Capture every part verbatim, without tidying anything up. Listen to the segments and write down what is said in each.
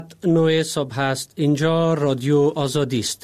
نوع صبح است. اینجا رادیو آزادی است.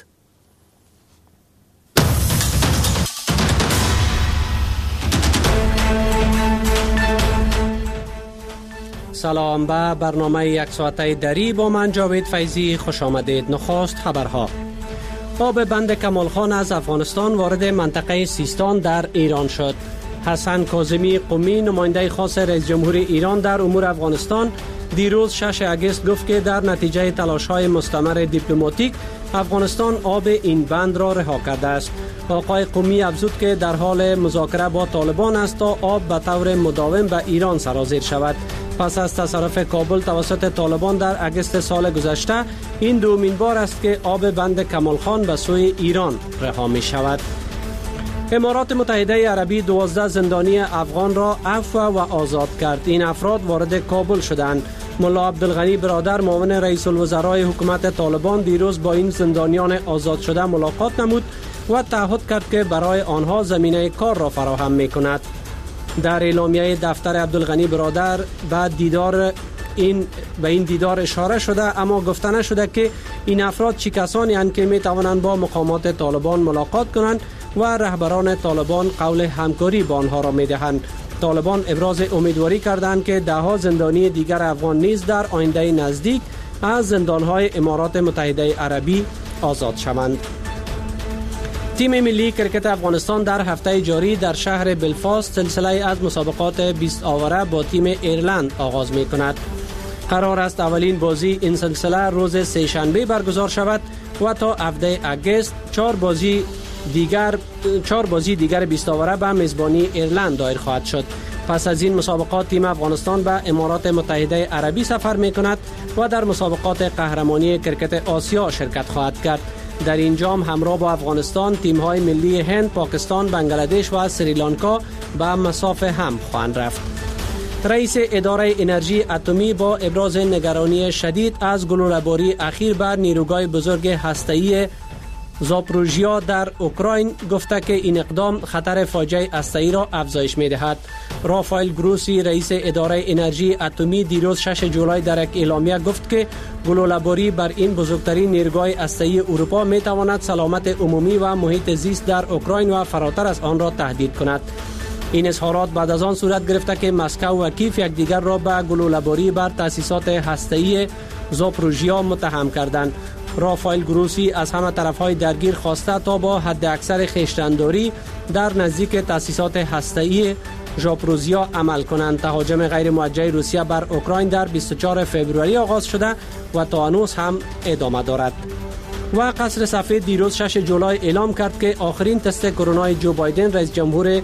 سلام به برنامه یک ساعته دری با من جاوید فیضی خوش آمدید. نخست خبرها. آب بند کمال خان از افغانستان وارد منطقه سیستان در ایران شد. حسن کاظمی قمی نماینده خاص رئیس جمهور ایران در امور افغانستان دیروز شش اگست گفت که در نتیجه تلاش‌های مستمر دیپلماتیک افغانستان آب این بند را رها کرده است. آقای قمی افزود که در حال مذاکره با طالبان است تا آب به طور مداوم به ایران سرازیر شود. پس از تصرف کابل توسط طالبان در اگست سال گذشته این دومین بار است که آب بند کمال خان به سوی ایران رها می شود. امارات متحده عربی دوازده زندانی افغان را عفو و آزاد کرد. این افراد وارد کابل شدند. ملا عبدالغنی برادر معاون رئیس الوزرای حکومت طالبان دیروز با این زندانیان آزاد شده ملاقات نمود و تعهد کرد که برای آنها زمینه کار را فراهم می کند. در اعلامیه دفتر عبدالغنی برادر به دیدار این به این دیدار اشاره شده، اما گفته نشده که این افراد چه کسانی اند که می توانند با مقامات طالبان ملاقات کنند و رهبران طالبان قول همکاری با آنها را می دهند. طالبان ابراز امیدواری کردند که ده ها زندانی دیگر افغان نیز در آینده نزدیک از زندانهای امارات متحده عربی آزاد شوند. تیم ملی کرکت افغانستان در هفته جاری در شهر بلفاست سلسله از مسابقات بیست آوره با تیم ایرلند آغاز می کند. قرار است اولین بازی این سلسله روز سه شنبه برگزار شود و تا هفده اگست چهار بازی دیگر چهار بازی دیگر بیست آوره به میزبانی ایرلند دایر خواهد شد. پس از این مسابقات تیم افغانستان به امارات متحده عربی سفر می کند و در مسابقات قهرمانی کرکت آسیا شرکت خواهد کرد. در این جام همراه با افغانستان تیم‌های ملی هند، پاکستان، بنگلادش و سریلانکا به مسافه هم خواهند رفت. رئیس اداره انرژی اتمی با ابراز نگرانی شدید از گلوله‌باری اخیر بر نیروگاه بزرگ هسته‌ای زاپروژیا در اوکراین گفته که این اقدام خطر فاجعه هسته‌ای را افزایش می‌دهد. رافائل گروسی رئیس اداره انرژی اتمی دیروز شش جولای در یک اعلامیه گفت که گلوله‌باری بر این بزرگترین نیروگاه هسته‌ای اروپا می‌تواند سلامت عمومی و محیط زیست در اوکراین و فراتر از آن را تهدید کند. این اظهارات بعد از آن صورت گرفته که مسکو و کیف یکدیگر را به گلوله‌باری بر تأسیسات هسته‌ای زاپروژیا متهم کردند. رافائل گروسی از همه طرف‌های درگیر خواسته تا با حد اکثر خویشتن‌داری در نزدیک تأسیسات هسته‌ای زاپروژیا عمل کنند. تهاجم غیر موجه روسیه بر اوکراین در بیست و چهارم فوریه آغاز شده و تا هنوز هم ادامه دارد. و قصر سفید دیروز شش جولای اعلام کرد که آخرین تست کرونا جو بایدن رئیس جمهور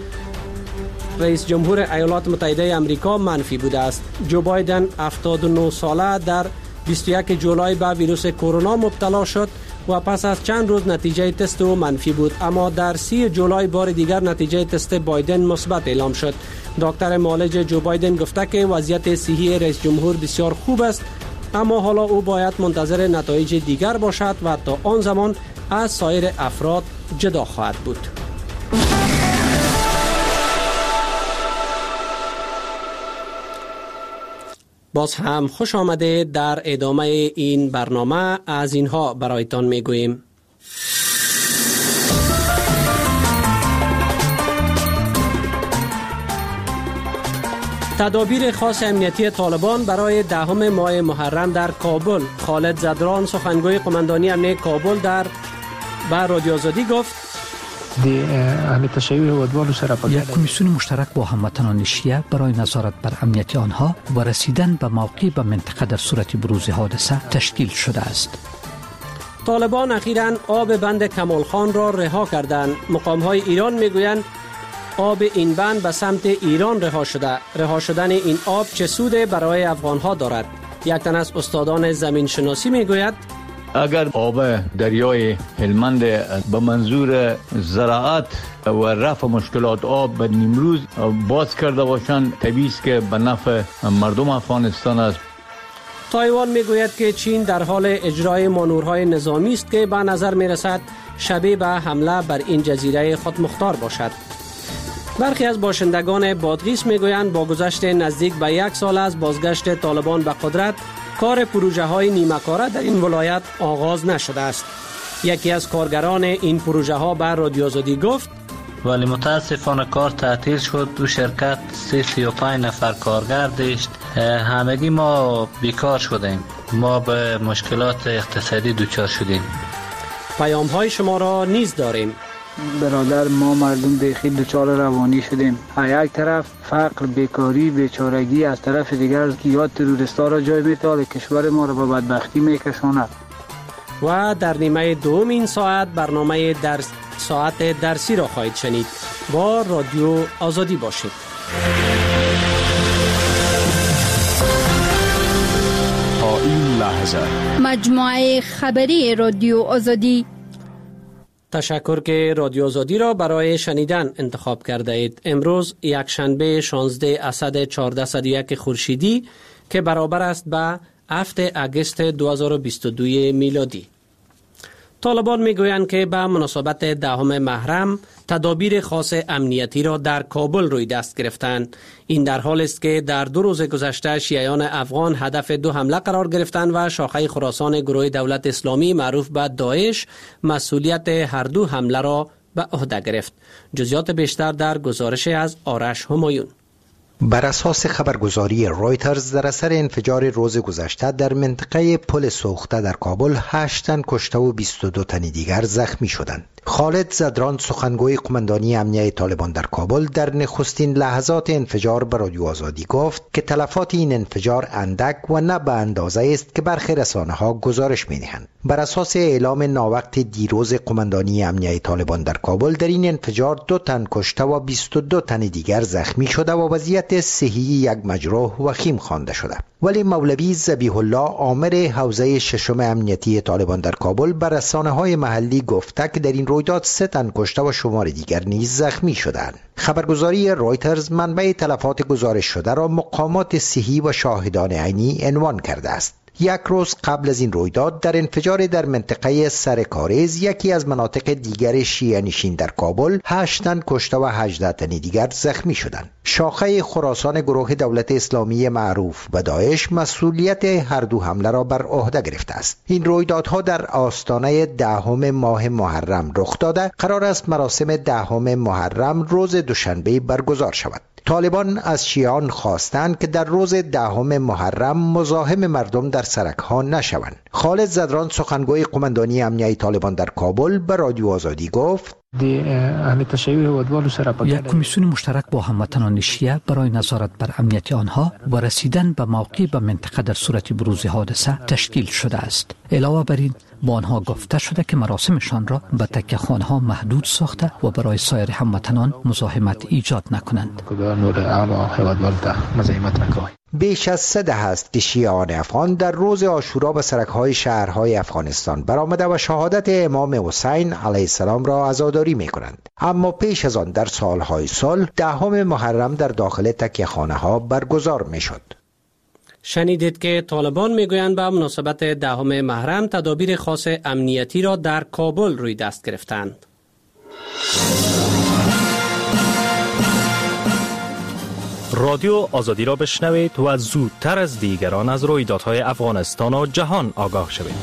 رئیس جمهور ایالات متحده آمریکا منفی بوده است. جو بایدن هفتاد و نه ساله در بیست و یک جولای به ویروس کرونا مبتلا شد و پس از چند روز نتیجه تست او منفی بود، اما در سی جولای بار دیگر نتیجه تست بایدن مثبت اعلام شد. دکتر معالج جو بایدن گفته که وضعیت صحی رئیس جمهور بسیار خوب است، اما حالا او باید منتظر نتایج دیگر باشد و تا آن زمان از سایر افراد جدا خواهد بود. باز هم خوش آمده. در ادامه این برنامه از اینها برایتان میگوییم. تدابیر خاص امنیتی طالبان برای دهم ماه محرم در کابل. خالد زدران سخنگوی قماندانی امنیت کابل در به رادیو آزادی گفت یک کمیسیون مشترک با هموطنان شیعه برای نظارت بر امنیت آنها و رسیدن به موقع به منطقه در صورت بروز حادثه تشکیل شده است. طالبان اخیراً آب بند کمال خان را رها کردند. مقام‌های ایران میگویند آب این بند به سمت ایران رها شده. رها شدن این آب چه سود برای افغان‌ها دارد؟ یک تن از استادان زمین شناسی میگوید اگر آب دریای هلمند به منظور زراعت و رفع مشکلات آب به نیمروز باز کرده باشند، طبیعی است که به نفع مردم افغانستان است. تایوان میگوید که چین در حال اجرای مانورهای نظامی است که به نظر میرسد شبیه به حمله بر این جزیره خودمختار باشد. برخی از باشندگان بادغیس میگویند با گذشت نزدیک به یک سال از بازگشت طالبان به قدرت کار پروژه های نیمه‌کاره در این ولایت آغاز نشده است. یکی از کارگران این پروژه ها به رادیو آزادی گفت ولی متاسفانه کار تعطیل شد. دو شرکت سی سی و پنج نفر کارگر داشت. همگی ما بیکار شدیم. ما به مشکلات اقتصادی دچار شدیم. پیام های شما را نیز داریم. برادر، ما مردم بیخی دچار روانی شدیم. از یک طرف فقر، بیکاری، بیچارگی، از طرف دیگر یا تروریستا را جای می‌تاله، کشور ما را به بدبختی میکشاند. و در نیمه دوم این ساعت برنامه درس ساعت درسی را خواهید شنید. با رادیو آزادی باشید. تا این لحظه مجموعه خبری رادیو آزادی. تشکر که رادیو آزادی را برای شنیدن انتخاب کرده اید. امروز یک شنبه شانزده اسد چهارصد و یک خورشیدی که برابر است به هفتم اگست دو هزار و بیست و دو میلادی. طالبان میگویند که به مناسبت دهم محرم تدابیر خاص امنیتی را در کابل روی دست گرفتند. این در حال است که در دو روز گذشته شیعیان افغان هدف دو حمله قرار گرفتند و شاخه خراسان گروه دولت اسلامی معروف به داعش مسئولیت هر دو حمله را به عهده گرفت. جزئیات بیشتر در گزارش از آرش همایون. بر اساس خبرگزاری رویترز در اثر انفجار روز گذشته در منطقه پل سوخته در کابل هشت تن کشته و بیست و دو تن دیگر زخمی شدند. خالد زدران سخنگوی قماندانی امنیه طالبان در کابل در نخستین لحظات انفجار به رادیو آزادی گفت که تلفات این انفجار اندک و نه به اندازه است که برخی رسانه‌ها گزارش می‌دهند. بر اساس اعلام ناوقت دیروز قماندانی امنیه طالبان در کابل در این انفجار دو تن کشته و بیست و دو تن دیگر زخمی شده و وضعیت صحی یک مجروح وخیم خوانده شده. ولی مولوی ذبیح الله آمر حوزه ششم امنیتی طالبان در کابل بر رسانه‌های محلی گفته که در این رویداد سه تن کشته و شمار دیگر نیز زخمی شدند. خبرگزاری رویترز منبع تلفات گزارش شده را مقامات صحی و شاهدان عینی عنوان کرده است. یک روز قبل از این رویداد در انفجار در منطقه سرکاریز یکی از مناطق دیگر شیعه نشین در کابل هشت تن کشته و هجده تن دیگر زخمی شدند. شاخه خراسان گروه دولت اسلامی معروف به داعش مسئولیت هر دو حمله را بر عهده گرفته است. این رویدادها در آستانه دهم ماه محرم رخ داده. قرار است مراسم دهم محرم روز دوشنبه برگزار شود. طالبان از شیعیان خواستند که در روز دهم محرم مزاحم مردم در سرک‌ها نشوند. خالد زدران سخنگوی قماندانی امنیه طالبان در کابل به رادیو آزادی گفت یک کمیسیون مشترک با هموطنان شیعه برای نظارت بر امنیت آنها و رسیدن به موقع به منطقه در صورت بروز حادثه تشکیل شده است. علاوه بر این با آنها گفته شده که مراسمشان را به تکه خانه‌ها محدود ساخته و برای سایر هموطنان مزاحمت ایجاد نکنند. بیش از سه دهه است که شیعیان افغان در روز عاشورا به سرک‌های شهرهای افغانستان برآمده و شهادت امام حسین علیه السلام را عزاداری می‌کنند. اما پیش از آن در سالهای سال دهم محرم در داخل تکیه خانه‌ها برگزار می‌شد. شنیدید که طالبان میگویند به مناسبت دهم محرم تدابیر خاص امنیتی را در کابل روی دست گرفتند. رادیو آزادی را بشنوید و زودتر از دیگران از رویدادهای افغانستان و جهان آگاه شوید.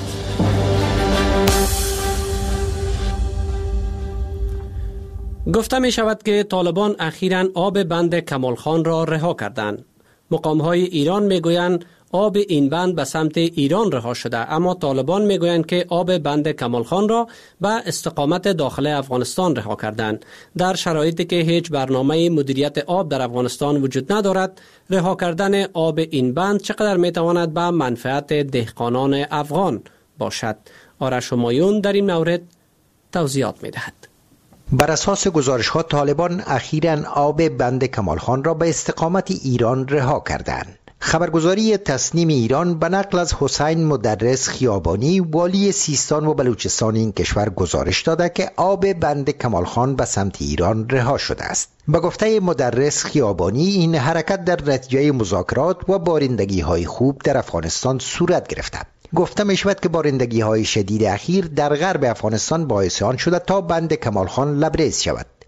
گفته می شود که طالبان اخیراً آب بند کمال خان را رها کردند. مقام‌های ایران میگویند آب این بند به سمت ایران رها شده، اما طالبان میگویند که آب بند کمال خان را به استقامت داخل افغانستان رها کردند. در شرایطی که هیچ برنامه مدیریت آب در افغانستان وجود ندارد، رها کردن آب این بند چقدر میتواند به منفعت دهقانان افغان باشد؟ آرش همایون در این مورد توضیحات میدهد. بر اساس گزارش‌ها طالبان اخیراً آب بند کمال خان را به استقامت ایران رها کردند. خبرگزاری تصنیم ایران به نقل از حسین مدرس خیابانی والی سیستان و بلوچستان این کشور گزارش داده که آب بند کمال خان به سمت ایران رها شده است. به گفته مدرس خیابانی این حرکت در نتیجه مذاکرات و بارندگی‌های خوب در افغانستان صورت گرفته. گفته می شود که بارندگی‌های شدید اخیر در غرب افغانستان باعث آن شده تا بند کمال خان لبریز شود.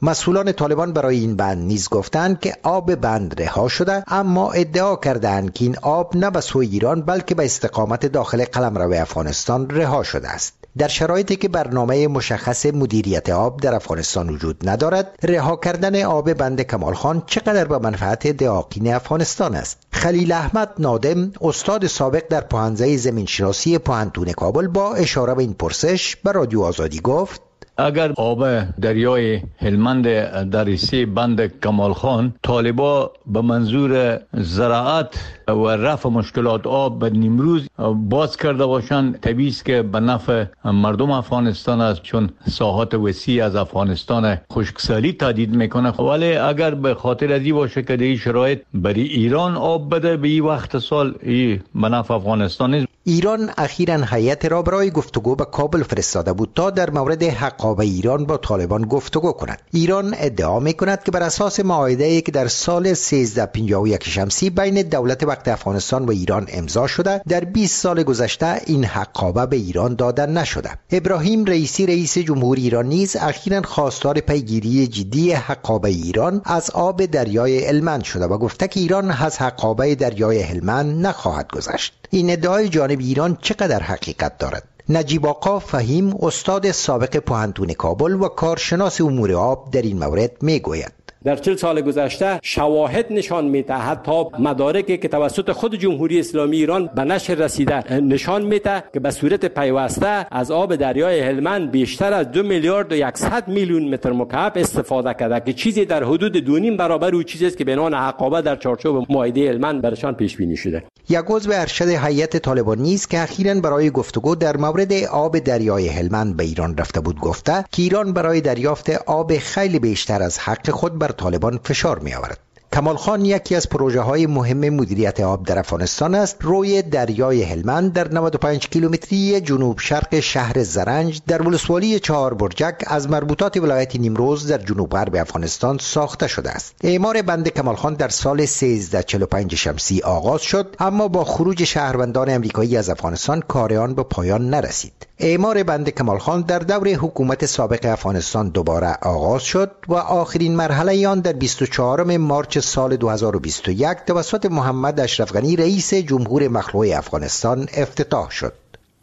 مسئولان طالبان برای این بند نیز گفتند که آب بند رها شده، اما ادعا کردند که این آب نه به سوی ایران بلکه به استقامت داخل قلمرو افغانستان رها شده است. در شرایطی که برنامه مشخص مدیریت آب در افغانستان وجود ندارد، رها کردن آب بند کمال خان چقدر به منفعت دهاقین افغانستان است؟ خلیل احمد نادم، استاد سابق در پوهنځی زمینشناسی پوهنتون کابل، با اشاره به این پرسش به رادیو آزادی گفت: اگر آب دریای هلمند در ریسه بند کمال خان طالبا به منظور زراعت و رفع مشکلات آب به نیمروز باز کرده باشند، طبیعی است که به نفع مردم افغانستان است، چون ساحات وسیع از افغانستان خشکسالی تهدید میکنه. ولی اگر به خاطر ازی باشه که در این شرایط برای ایران آب بده به این وقت سال، این به نفع افغانستان است. ایران اخیراً هیئت را برای گفتگو به کابل فرستاده بود تا در مورد حق آب ایران با طالبان گفتگو کند. ایران ادعا میکند که بر اساس معاهده‌ای که در سال سیزده پنجاه و یک شمسی بین دولت وقت افغانستان و ایران امضا شده، در بیست سال گذشته این حق آب به ایران داده نشده. ابراهیم رئیسی رئیس جمهوری ایران نیز اخیراً خواستار پیگیری جدی حق آب ایران از آب دریای هلمند شده و گفته که ایران از حق آب دریای هلمند نخواهد گذشت. این ادعای جانب ایران چقدر حقیقت دارد؟ نجیب آقا فهیم، استاد سابق پوهنتون کابل و کارشناس امور آب، در این مورد میگوید: در چهل سال گذشته شواهد نشان میده، حتی مدارکی که توسط خود جمهوری اسلامی ایران به نشر رسیده نشان میده که به صورت پیوسته از آب دریای هلمند بیشتر از دو میلیارد و صد میلیون متر مکعب استفاده کرده که چیزی در حدود دو نیم برابر او چیزی است که به عنوان حقابه در چارچوب معاهده هلمند برشان پیش بینی شده. یک عضو ارشد هیئت طالبان نیز که اخیراً برای گفتگو در مورد آب دریای هلمند به ایران رفته بود، گفته که ایران برای دریافت آب خیلی بیشتر از حق خود بر طالبان فشار می آورد. کمال خان یکی از پروژه های مهم مدیریت آب در افغانستان است. روی دریای هلمند در نود و پنج کیلومتری جنوب شرق شهر زرنج در ولسوالی چهار برجک از مربوطات ولایت نیمروز در جنوب غرب افغانستان ساخته شده است. اعمار بند کمال خان در سال سیزده چهل و پنج شمسی آغاز شد، اما با خروج شهروندان امریکایی از افغانستان کار آن به پایان نرسید. اعمار بند کمال خان در دور حکومت سابق افغانستان دوباره آغاز شد و آخرین مرحله آن در بیست و چهارم مارچ سال دو هزار و بیست و یک توسط محمد اشرف غنی رئیس جمهور مخلوع افغانستان افتتاح شد.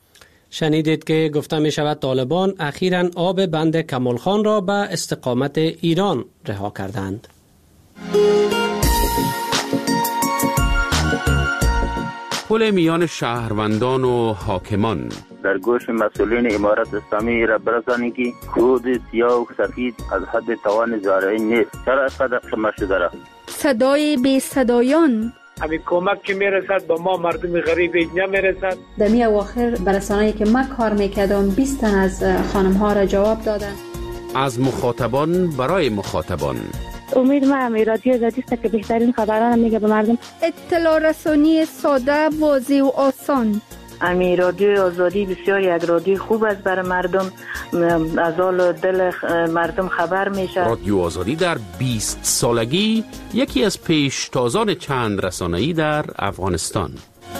شنیدید که گفته می شود طالبان اخیراً آب بند کمال خان را به استقامت ایران رها کردند. پل میان شهروندان و حاکمان در گوش مسئولین امارت اسلامی را برسانید که کود سیاه و سفید از حد توان زارعی نیست. چرا اینقدر قمه شده را؟ صدای بی صدایان، همین کمک که میرسد به ما مردم غریب نمیرسد. در می اواخر برسانه‌ای که من کار میکردم بیست تن از خانم ها را جواب دادن. از مخاطبان برای مخاطبان. امید ما هم رادیو آزادی است که بهترین خبران میگه به مردم. اطلاع رسانی ساده، واضح و آسان. امی رادیو آزادی بسیار یک رادیو خوب است برای مردم، از حال دل مردم خبر میشه. رادیو آزادی در بیست سالگی یکی از پیشتازان چند رسانه‌ای در افغانستان.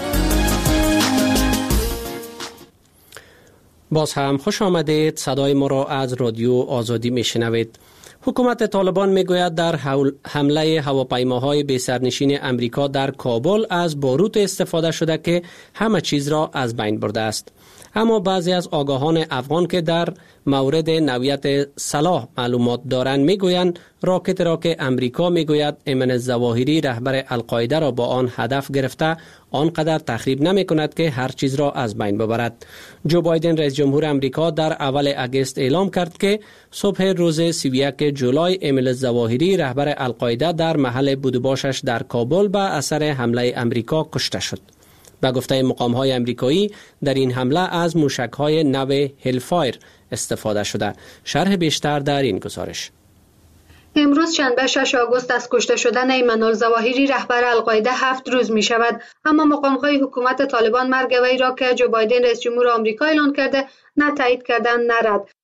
باز هم خوش آمدید. صدای ما را از رادیو آزادی میشنوید. حکومت طالبان میگوید در حمله هواپیماهای بی سرنشین امریکا در کابل از باروت استفاده شده که همه چیز را از بین برده است. اما بعضی از آگاهان افغان که در مورد نوعیت سلاح معلومات دارند میگویند راکت را که امریکا میگوید ایمن الظواهری رهبر القاعده را با آن هدف گرفته آنقدر تخریب نمی کند که هر چیز را از بین ببرد. جو بایدن رئیس جمهور امریکا در اول اگست اعلام کرد که صبح روز سی و یک جولای ایمن الظواهری رهبر القاعده در محل بودباشش در کابل به اثر حمله امریکا کشته شد. به گفته مقام‌های امریکایی در این حمله از موشک‌های نو هلفایر استفاده شده. شرح بیشتر در این گزارش. امروز شنبه شش آگوست از کشته شدن ایمن الظواهری رهبر القاعده هفت روز می شود، اما مقام‌های حکومت طالبان مرگ وی را که جو بایدن رئیس جمهور آمریکا اعلان کرده نه تایید کردن نه رد.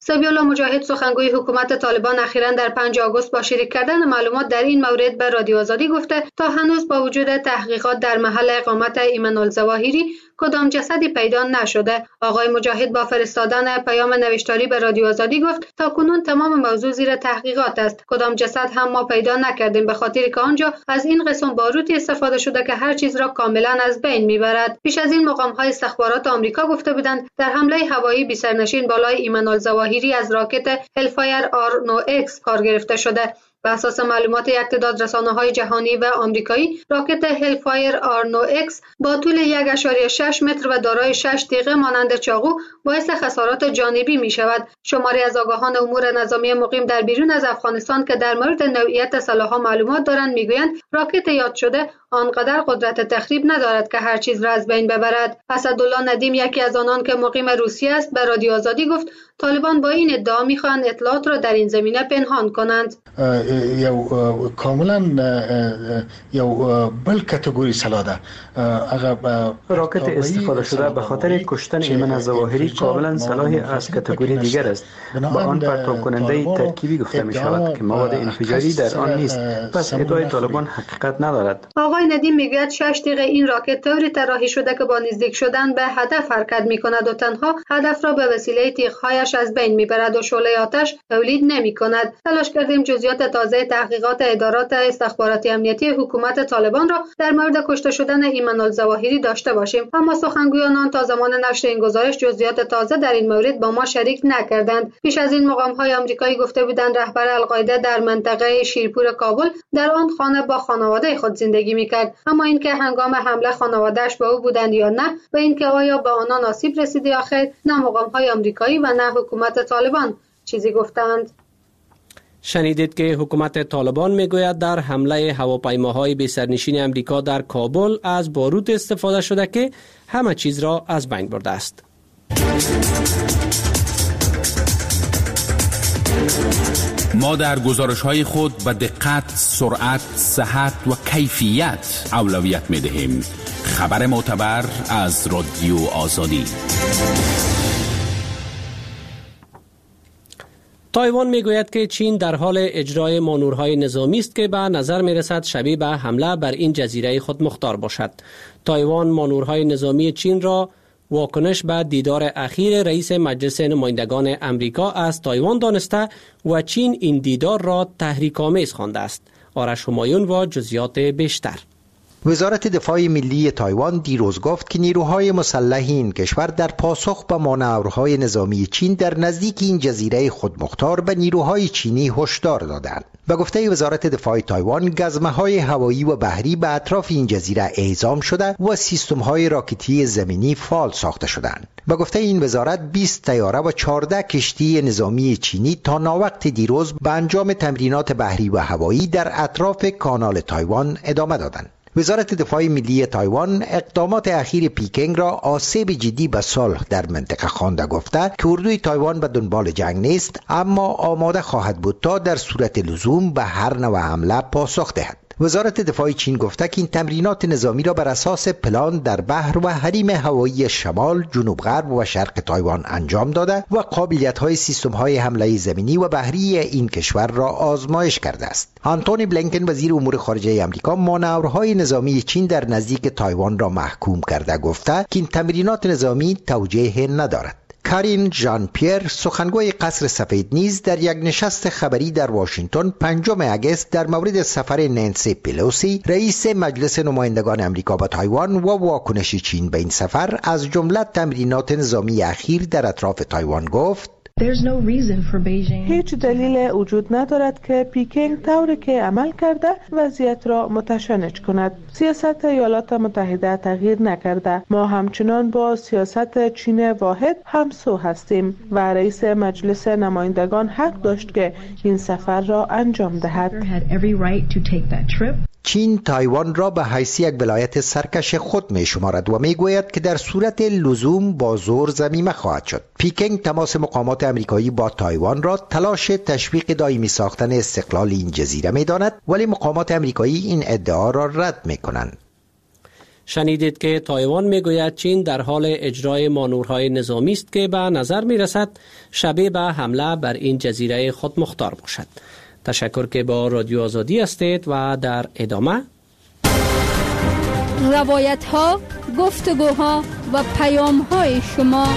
ذبیح الله مجاهد سخنگوی حکومت طالبان اخیراً در پنجم آگوست با شریک کردن معلومات در این مورد به رادیو آزادی گفته تا هنوز با وجود تحقیقات در محل اقامت ایمن الظواهری کدام جسدی پیدا نشده. آقای مجاهد با فرستادن پیام نوشتاری به رادیو آزادی گفت تا کنون تمام موضوع زیر تحقیقات است. کدام جسد هم ما پیدا نکردیم، به خاطر که آنجا از این قسم باروتی استفاده شده که هر چیز را کاملا از بین میبرد. پیش از این مقام‌های استخبارات آمریکا گفته بودند در حمله هوایی بی سرنشین بالای ایمن الظواهری از راکت هلفایر آر نه ایکس کار گرفته شده. بر اساس معلومات یک تعداد رسانه‌های جهانی و آمریکایی، راکت هلفایر آر نه ایکس با طول یک ممیز شش متر و دارای شش تیغه مانند چاقو باعث خسارات جانبی می شود. شماری از آگاهان امور نظامی مقیم در بیرون از افغانستان که در مورد نوعیت سلاح‌ها معلومات دارند میگویند راکت یاد شده آنقدر قدرت تخریب ندارد که هر چیز را از بین ببرد. اسدالله ندیم، یکی از آنان که مقیم روسیه است، به رادیو آزادی گفت طالبان با این ادعا میخواهند اطلاعات را در این زمینه پنهان کنند. یو کاملا یو بل کاتگوری سلاح ده. راکت استفاده شده به خاطر کشتن ایمن الظواهری کاملا سلاحی از کاتگوری دیگر است. با آن پرتاب کننده ترکیبی گفته می شود که مواد انفجاری در آن نیست. پس ادعای طالبان حقیقت ندارد. آقای ندیم میگوید شش تیغ این راکت طوری طراحی شده که با نزدیک شدن به هدف حرکت می کند و تنها هدف را به وسیله تیغ‌هایش از بین میبرد و شعله آتش تولید نمی کند. تلاش کردیم جزئیات تازه تحقیقات ادارات استخباراتی امنیتی حکومت طالبان را در مورد کشته شدن ایمن الظواهری داشته باشیم، اما سخنگویان تا زمان نشر این گزارش جزئیات تازه در این مورد با ما شریک نکردند. پیش از این مقام‌های آمریکایی گفته بودند رهبر القاعده در منطقه شیرپور کابل در آن خانه با خانواده خود زندگی میکرد، اما اینکه هنگام حمله خانواده‌اش به او بودند یا نه و اینکه آیا به آنان آسیب رسید یا خیر، نه مقام‌های آمریکایی و نه حکومت طالبان چیزی گفتند. شنیدید که حکومت طالبان میگوید در حمله هواپیماهای بی سرنشین امریکا در کابل از باروت استفاده شده که همه چیز را از بین برده است. ما در گزارش‌های خود به دقت، سرعت، صحت و کیفیت اولویت می‌دهیم. خبر معتبر از رادیو آزادی. تایوان میگوید که چین در حال اجرای مانورهای نظامی است که به نظر میرسد شبیه به حمله بر این جزیره خودمختار باشد. تایوان مانورهای نظامی چین را واکنش به دیدار اخیر رئیس مجلس نمایندگان امریکا از تایوان دانسته و چین این دیدار را تحریک‌آمیز خوانده است. آرش همایون و جزئیات بیشتر. وزارت دفاع ملی تایوان دیروز گفت که نیروهای مسلح این کشور در پاسخ به مانورهای نظامی چین در نزدیک این جزیره خودمختار به نیروهای چینی هشدار دادند. به گفته وزارت دفاع تایوان، گزمه‌های هوایی و بحری به اطراف این جزیره اعزام شده و سیستم‌های راکتی زمینی فعال ساخته شدند. به گفته این وزارت، بیست طیاره و چهارده کشتی نظامی چینی تا ناوقت دیروز به انجام تمرینات بحری و هوایی در اطراف کانال تایوان ادامه دادند. وزارت دفاع ملی تایوان اقدامات اخیر پیکنگ را آسیب جدی به صلح در منطقه خوانده، گفته که اردوی تایوان به دنبال جنگ نیست، اما آماده خواهد بود تا در صورت لزوم به هر نوع حمله پاسخ دهد. وزارت دفاع چین گفته که این تمرینات نظامی را بر اساس پلان در بحر و حریم هوایی شمال، جنوب غرب و شرق تایوان انجام داده و قابلیت‌های سیستم‌های حمله زمینی و بحری این کشور را آزمایش کرده است. آنتونی بلینکن وزیر امور خارجه آمریکا مانورهای نظامی چین در نزدیک تایوان را محکوم کرده، گفته که این تمرینات نظامی توجیه ندارد. کارین ژان پیر، سخنگوی قصر سفید، نیز در یک نشست خبری در واشنگتن پنجم آگوست در مورد سفر نانسی پلوسی رئیس مجلس نمایندگان امریکا به تایوان و واکنش چین به این سفر از جمله تمرینات نظامی اخیر در اطراف تایوان گفت: هیچ دلیل وجود ندارد که پیکنگ طوری که عمل کرده وضعیت را متشنج کند. سیاست ایالات متحده تغییر نکرده. ما همچنان با سیاست چین واحد همسو هستیم و رئیس مجلس نمایندگان حق داشت که این سفر را انجام دهد. چین تایوان را به حیث یک ولایت سرکش خود می شمارد و می گوید که در صورت لزوم با زور ضمیمه خواهد شد. پیکنگ تماس مقامات امریکایی با تایوان را تلاش تشویق دائمی ساختن استقلال این جزیره می داند، ولی مقامات امریکایی این ادعا را رد می کنند. شنیدید که تایوان میگوید چین در حال اجرای مانورهای نظامی است که به نظر میرسد شبیه به حمله بر این جزیره خودمختار باشد. تشکر که با رادیو آزادی هستید و در ادامه روایت ها، گفتگوها و پیام های شما.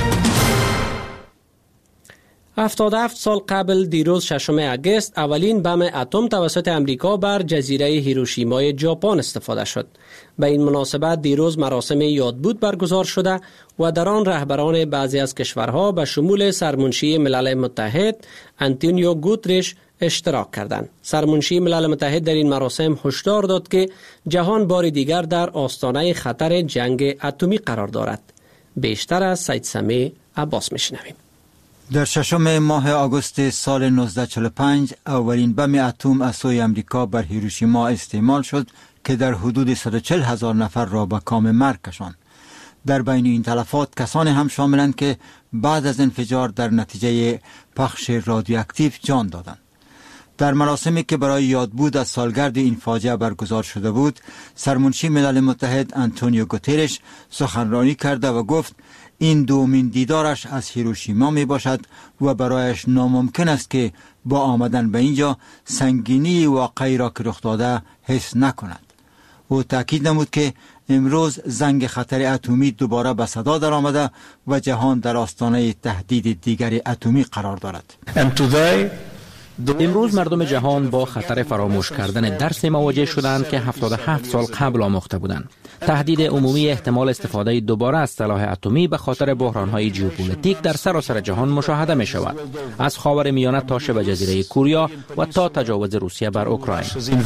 هفتاد و هفت سال قبل دیروز ششم اگست اولین بم اتم توسط امریکا بر جزیره هیروشیمای ژاپن استفاده شد. به این مناسبت دیروز مراسم یادبود برگزار شده و در آن رهبران بعضی از کشورها به شمول سرمنشی ملل متحد آنتونیو گوترش اشتراک کردند. سرمنشی ملل متحد در این مراسم هشدار داد که جهان بار دیگر در آستانه خطر جنگ اتمی قرار دارد. بیشتر از سید سمی عباس میشنویم. در ششم ماه آگوست سال نوزده چهل و پنج اولین بم اتم از سوی امریکا بر هیروشیما استعمال شد که در حدود صد و چهل هزار نفر را به کام مرگ کشاند. در بین این تلفات کسانی هم شاملند که بعد از انفجار در نتیجه پخش رادیواکتیو جان دادند. در مراسمی که برای یادبود از سالگرد این فاجعه برگزار شده بود، سرمنشی ملل متحد آنتونیو گوترش سخنرانی کرده و گفت این دومین دیدارش از هیروشیما می باشد و برایش ناممکن است که با آمدن به اینجا سنگینی واقعی را که رخ داده حس نکند. او تاکید نمود که امروز زنگ خطر اتمی دوباره به صدا در آمده و جهان در آستانه تهدید دیگر اتمی قرار دارد. امروز مردم جهان با خطر فراموش کردن درس مواجه شدند که هفتاد و هفت سال قبل آموخته بودند. تهدید عمومی احتمال استفاده دوباره از سلاح اتمی به خاطر بحران‌های ژئوپلیتیک در سراسر جهان مشاهده می شود، از خاورمیانه تا شبه جزیره کوریا و تا تجاوز روسیه بر اوکراین.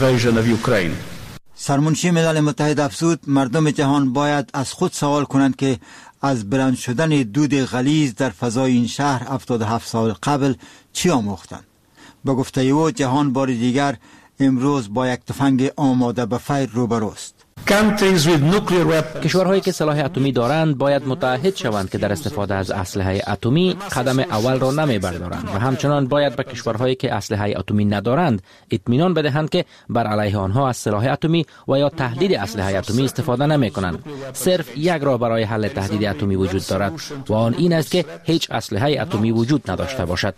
سرمنشی ملل متحد افزود مردم جهان باید از خود سوال کنند که از بلند شدن دود غلیظ در فضای این شهر هفتاد و هفت سال قبل چی آموختند. با گفته او جهان بار دیگر امروز با یک تفنگ آماده به فیر روبروست. کشورهایی که سلاح اتمی دارند باید متعهد شوند که در استفاده از اسلحه اتمی قدم اول را نمی بردارند و همچنان باید به کشورهایی که اسلحه اتمی ندارند اطمینان بدهند که بر علیه آنها از سلاح اتمی و یا تهدید اسلحه اتمی استفاده نمی کنند. صرف یک راه برای حل تهدید اتمی وجود دارد و آن این است که هیچ اسلحه اتمی وجود نداشته باشد.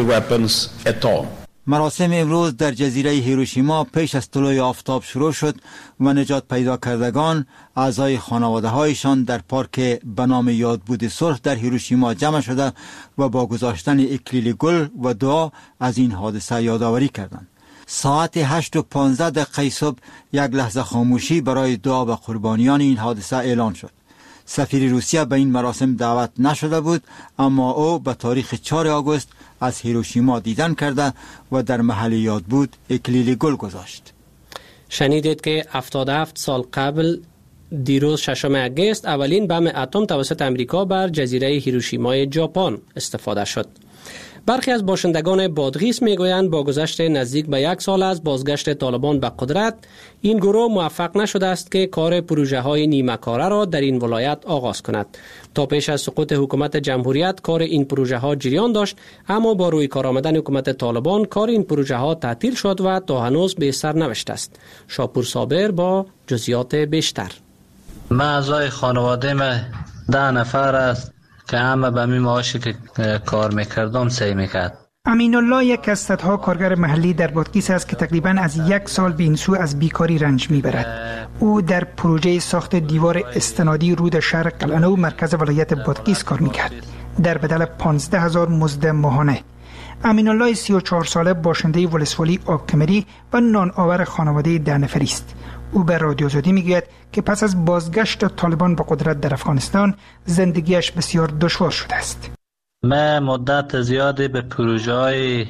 مراسم امروز در جزیره هیروشیما پیش از طلوع آفتاب شروع شد و نجات پیدا کردگان اعضای خانواده هایشان در پارک به نام یادبود صلح در هیروشیما جمع شده و با گذاشتن اکلیل گل و دعا از این حادثه یادآوری کردند. ساعت هشت و پانزده دقیقه صبح یک لحظه خاموشی برای دعا به قربانیان این حادثه اعلان شد. سفیر روسیه به این مراسم دعوت نشده بود، اما او به تاریخ چهار آگوست از هیروشیما دیدن کرده و در محل یادبود اکلیل گل گذاشت. شنیدید که هفتاد و هفت سال قبل دیروز ششم اگست اولین بم اتم توسط امریکا بر جزیره هیروشیمای ژاپن استفاده شد. برخی از باشندگان بادغیس میگویند با گذشت نزدیک به یک سال از بازگشت طالبان به قدرت، این گروه موفق نشده است که کار پروژه های نیمه کاره را در این ولایت آغاز کند. تا پیش از سقوط حکومت جمهوریت کار این پروژه ها جریان داشت، اما با روی کار آمدن حکومت طالبان کار این پروژه ها تعطیل شد و تا هنوز به سر نوشته است. شاپور صابر با جزئیات بیشتر. من اعضای خانواده من ده نفر است که همه به می معاشی که کار میکردم سعی میکرد. امین الله یک از صدها کارگر محلی در بادغیس است که تقریباً از یک سال به این سو از بیکاری رنج میبرد. او در پروژه ساخت دیوار استنادی رود شهر قلعه‌نو مرکز ولایت بادغیس کار میکرد در بدل پانزده هزار مزد ماهانه. امین الله سی و چهار ساله باشنده ولسوالی آبکمری و نان آور خانواده ده نفری است. او به رادیو آزادی میگوید که پس از بازگشت طالبان به قدرت در افغانستان زندگیش بسیار دشوار شده است. من مدت زیادی به پروژه های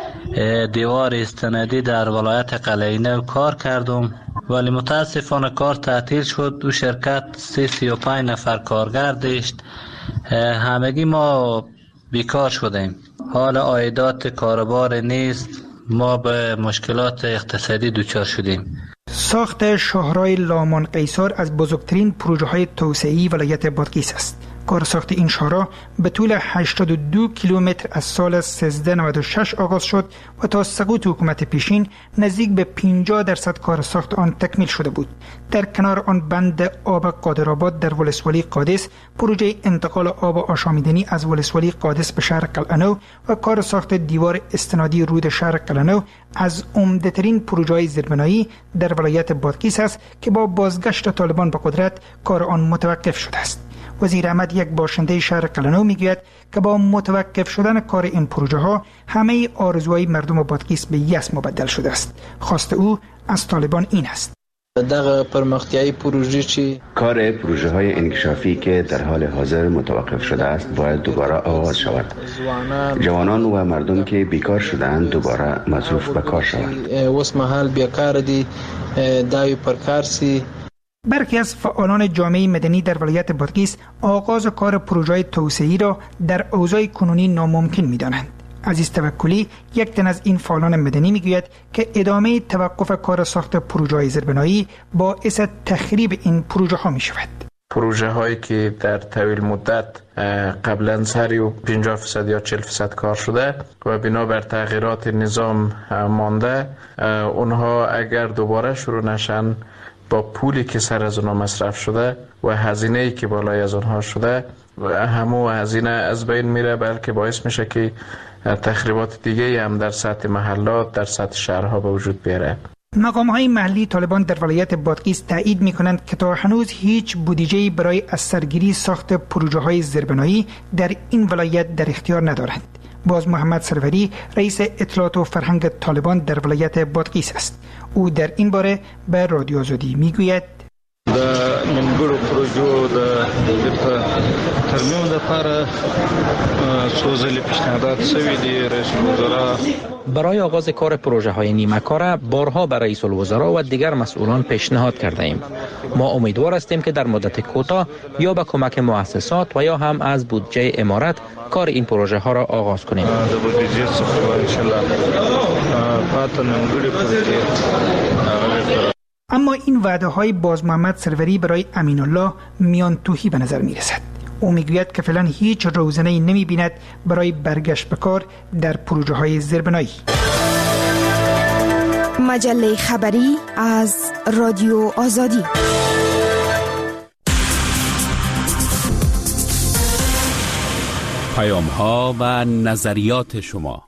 دیوار استنادی در ولایت قلعه‌نو کار کردم، ولی متاسفانه کار تعطیل شد. دو شرکت سی سی و پنج نفر کارگر داشت. همگی ما بیکار شدیم. حال عایدات کاربار نیست. ما به مشکلات اقتصادی دچار شدیم. ساخت شاهراه لامان قیصر از بزرگترین پروژه های توسعه‌ای ولایت بادغیس است. کار ساخت این شارع به طول هشتاد و دو کیلومتر از سال سیزده نود و شش آغاز شد و تا سقوط حکومت پیشین نزدیک به پنجاه درصد کار ساخت آن تکمیل شده بود. در کنار آن بند آب قادرآباد در ولسوالی قادس، پروژه انتقال آب آشامیدنی از ولسوالی قادس به شهر قلعه‌نو و کار ساخت دیوار استنادی رود شهر قلعه‌نو از عمده‌ترین پروژه‌های زیربنایی در ولایت بادغیس است که با بازگشت طالبان به قدرت کار آن متوقف شده است. وزیر احمد، یک باشنده شهر قلعه‌نو، میگوید که با متوقف شدن کار این پروژه ها همه آرزوهای مردم بادغیس به یأس مبدل شده است. خواست او از طالبان این است: دغه پرمختیایی پروژه چی کار پروژه های انکشافی که در حال حاضر متوقف شده است باید دوباره آغاز شود. جوانان و مردم که بیکار شدند دوباره مصروف به کار شوند. اوس مهال بیکار دي دایو پرکارسی. برخی از فعالان جامعه مدنی در ولایت بادغیس آغاز کار پروژه توسعه‌ای را در اوضاع کنونی ناممکن می‌دانند. عزیز توکلی، یک تن از این فعالان مدنی، میگوید که ادامه توقف کار ساخت پروژه‌های زیربنایی باعث تخریب این پروژه ها می شود. پروژه هایی که در طویل مدت قبلا سری و پنجاه درصد یا چهل درصد کار شده و بنابر تغییرات نظام مانده، اونها اگر دوباره شروع نشن با پولی که سر از اونها مصرف شده و هزینه‌ای که بالای از اونها شده و همو هزینه از بین میره، بلکه باعث میشه که تخریبات دیگه هم در سطح محلات، در سطح شهرها به وجود بیاره. مقام‌های محلی طالبان در ولایت بادغیس تایید می‌کنند که تا هنوز هیچ بودجه‌ای برای از سرگیری ساخت پروژه‌های زیربنایی در این ولایت در اختیار ندارند. باز محمد سروری، رئیس اطلاعات و فرهنگ طالبان در ولایت بادغیس است. او در این باره به رادیو آزادی میگوید: د نیمګړو پروژو د ترمیم لپاره څو ځلې پیشنهادات شوي دي. رئیس الوزرا برای آغاز کار پروژه های نیمه کاره بارها به رئیس الوزراء و دیگر مسئولان پیشنهاد کرده ایم. ما امیدوار هستیم که در مدت کوتاه یا به کمک مؤسسات و یا هم از بودجه امارت کار این پروژه ها را آغاز کنیم. اما این وعده های باز محمد سروری برای امین الله میان توهی به نظر می رسد. او میگوید که فعلا هیچ روزنه‌ای نمی بیند برای برگشت به کار در پروژه های زیربنایی. مجله خبری از رادیو آزادی. پیام ها و نظریات شما.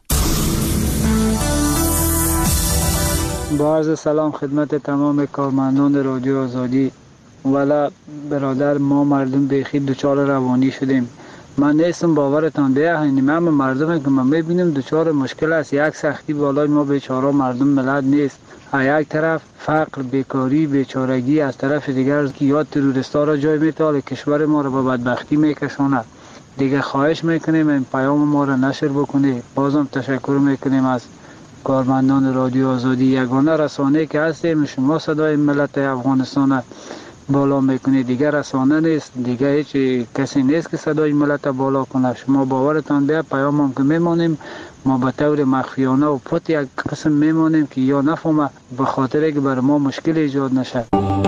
با عرض سلام خدمت تمام کارمندان رادیو آزادی. ولی برادر، ما مردم بیخی دچار روانی شدیم. من نیستم باورتان بیه هنیم، همه مردم که من میبینیم دچار مشکل است. یک سختی بالای ما بیچاره مردم ملت نیست. یک طرف فقر، بیکاری، بیچارگی، از طرف دیگر یا تروریستا را جای میتاله، کشور ما را به بدبختی میکشاند. دیگه خواهش میکنیم این پیام ما را نشر بکنه. بازم تشکر میکنیم از کارمندان رادیو آزادی. یگانه رسانه که هستیم شما صدای ملت افغانستان بالا میکنه، دیگر رسانه نیست، دیگر هیچ کسی نیست که صدای ملت بالا کنه. شما باورتان بیه پیام هم که میمانیم ما به طور مخفیانه و پت یک قسم میمانیم که یا نفهمه، به خاطر که بر ما مشکل ایجاد نشه.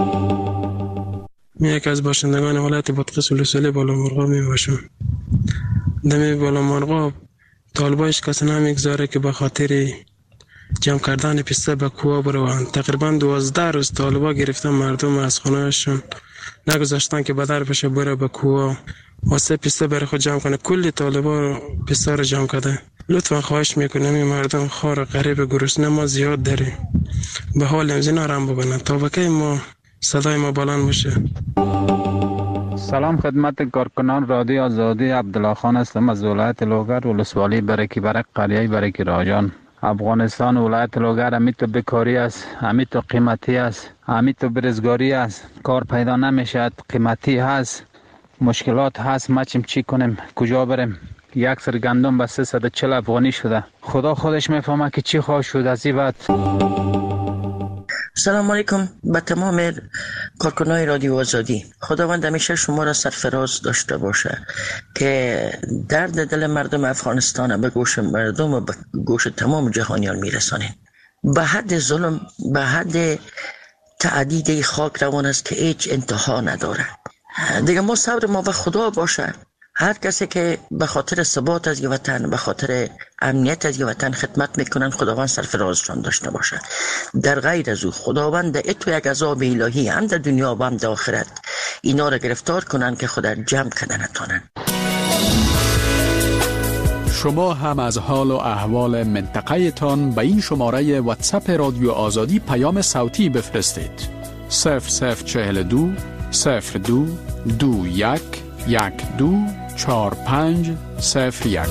می یک از باشندگان ولایت بادغیس ولسوالی بالا مرغاب می باشم. دمی بالا مرغاب طالبایش کسی نمیگذاره که به خاطر جمع کردن پسته به کوه بروند. تقریبا دوازده روز طالبا گرفتن مردم از خانه‌شون، نگذاشتن که بدر بشه بره به کوه واسه پسته بره خود جمع کنه. کلی طالبا پسته رو جمع کرده. لطفا خواهش میکنم این مردم خار غریب گرسنه ما زیاد داریم، به حال امزینا رم ببینن تا بکی ما صدای ما بلند بشه. سلام خدمت کارکنان رادیو آزادی. عبدالله خان هستم از ولایت لوگر ولسوالی برکی برک قریه برکی راجان. افغانستان ولایت لوگر همی تو بیکاری است، همی تو قیمتی است، همی تو برزگاری است، کار پیدا نمیشد، قیمتی هست، مشکلات هست. ما چیم چی کنیم، کجا بریم؟ یک سر گندم به سیصد و چهل افغانی شده. خدا خودش میفهمه که چی خواهد شد از این بعد. سلام علیکم به تمام کارکنان رادیو آزادی. خداوند همیشه شما را سرفراز داشته باشه که درد دل مردم افغانستان به گوش مردم و به گوش تمام جهانیان میرسانید. به حد ظلم، به حد تعدید خاک روان است که هیچ انتها نداره. دیگه ما صبر ما به خدا باشه. هر کسی که به خاطر ثبات از وطن، به خاطر امنیت از وطن خدمت میکنن، خداوند سرفرازشان داشته باشه. در غیر از او خداوند اتو یک عذاب الهی هم در دنیا و هم در آخرت اینا را گرفتار کنن که خدا جمع کنن نتونن. شما هم از حال و احوال منطقه تان به این شماره واتساپ رادیو آزادی پیام صوتی بفرستید. صفر صفر چهل دو صفر دو دو یک یک دو چهار پنج صفر یک.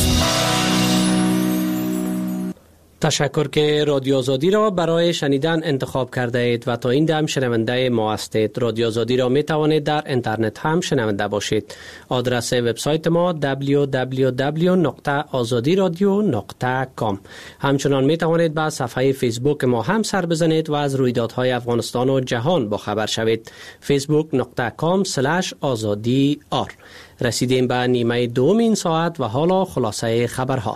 تشکر که رادیو آزادی را برای شنیدن انتخاب کرده اید و تا این دم شنونده ما هستید. رادیو آزادی را می توانید در اینترنت هم شنونده باشید. آدرس وبسایت ما دبلیو دبلیو دبلیو دات آزادی رادیو دات کام. همچنان می توانید به صفحه فیسبوک ما هم سر بزنید و از رویدادهای افغانستان و جهان با خبر شوید. فیسبوک دات کام اسلش آزادی آر. رسیدیم به نیمه دوم این ساعت و حالا خلاصه خبرها.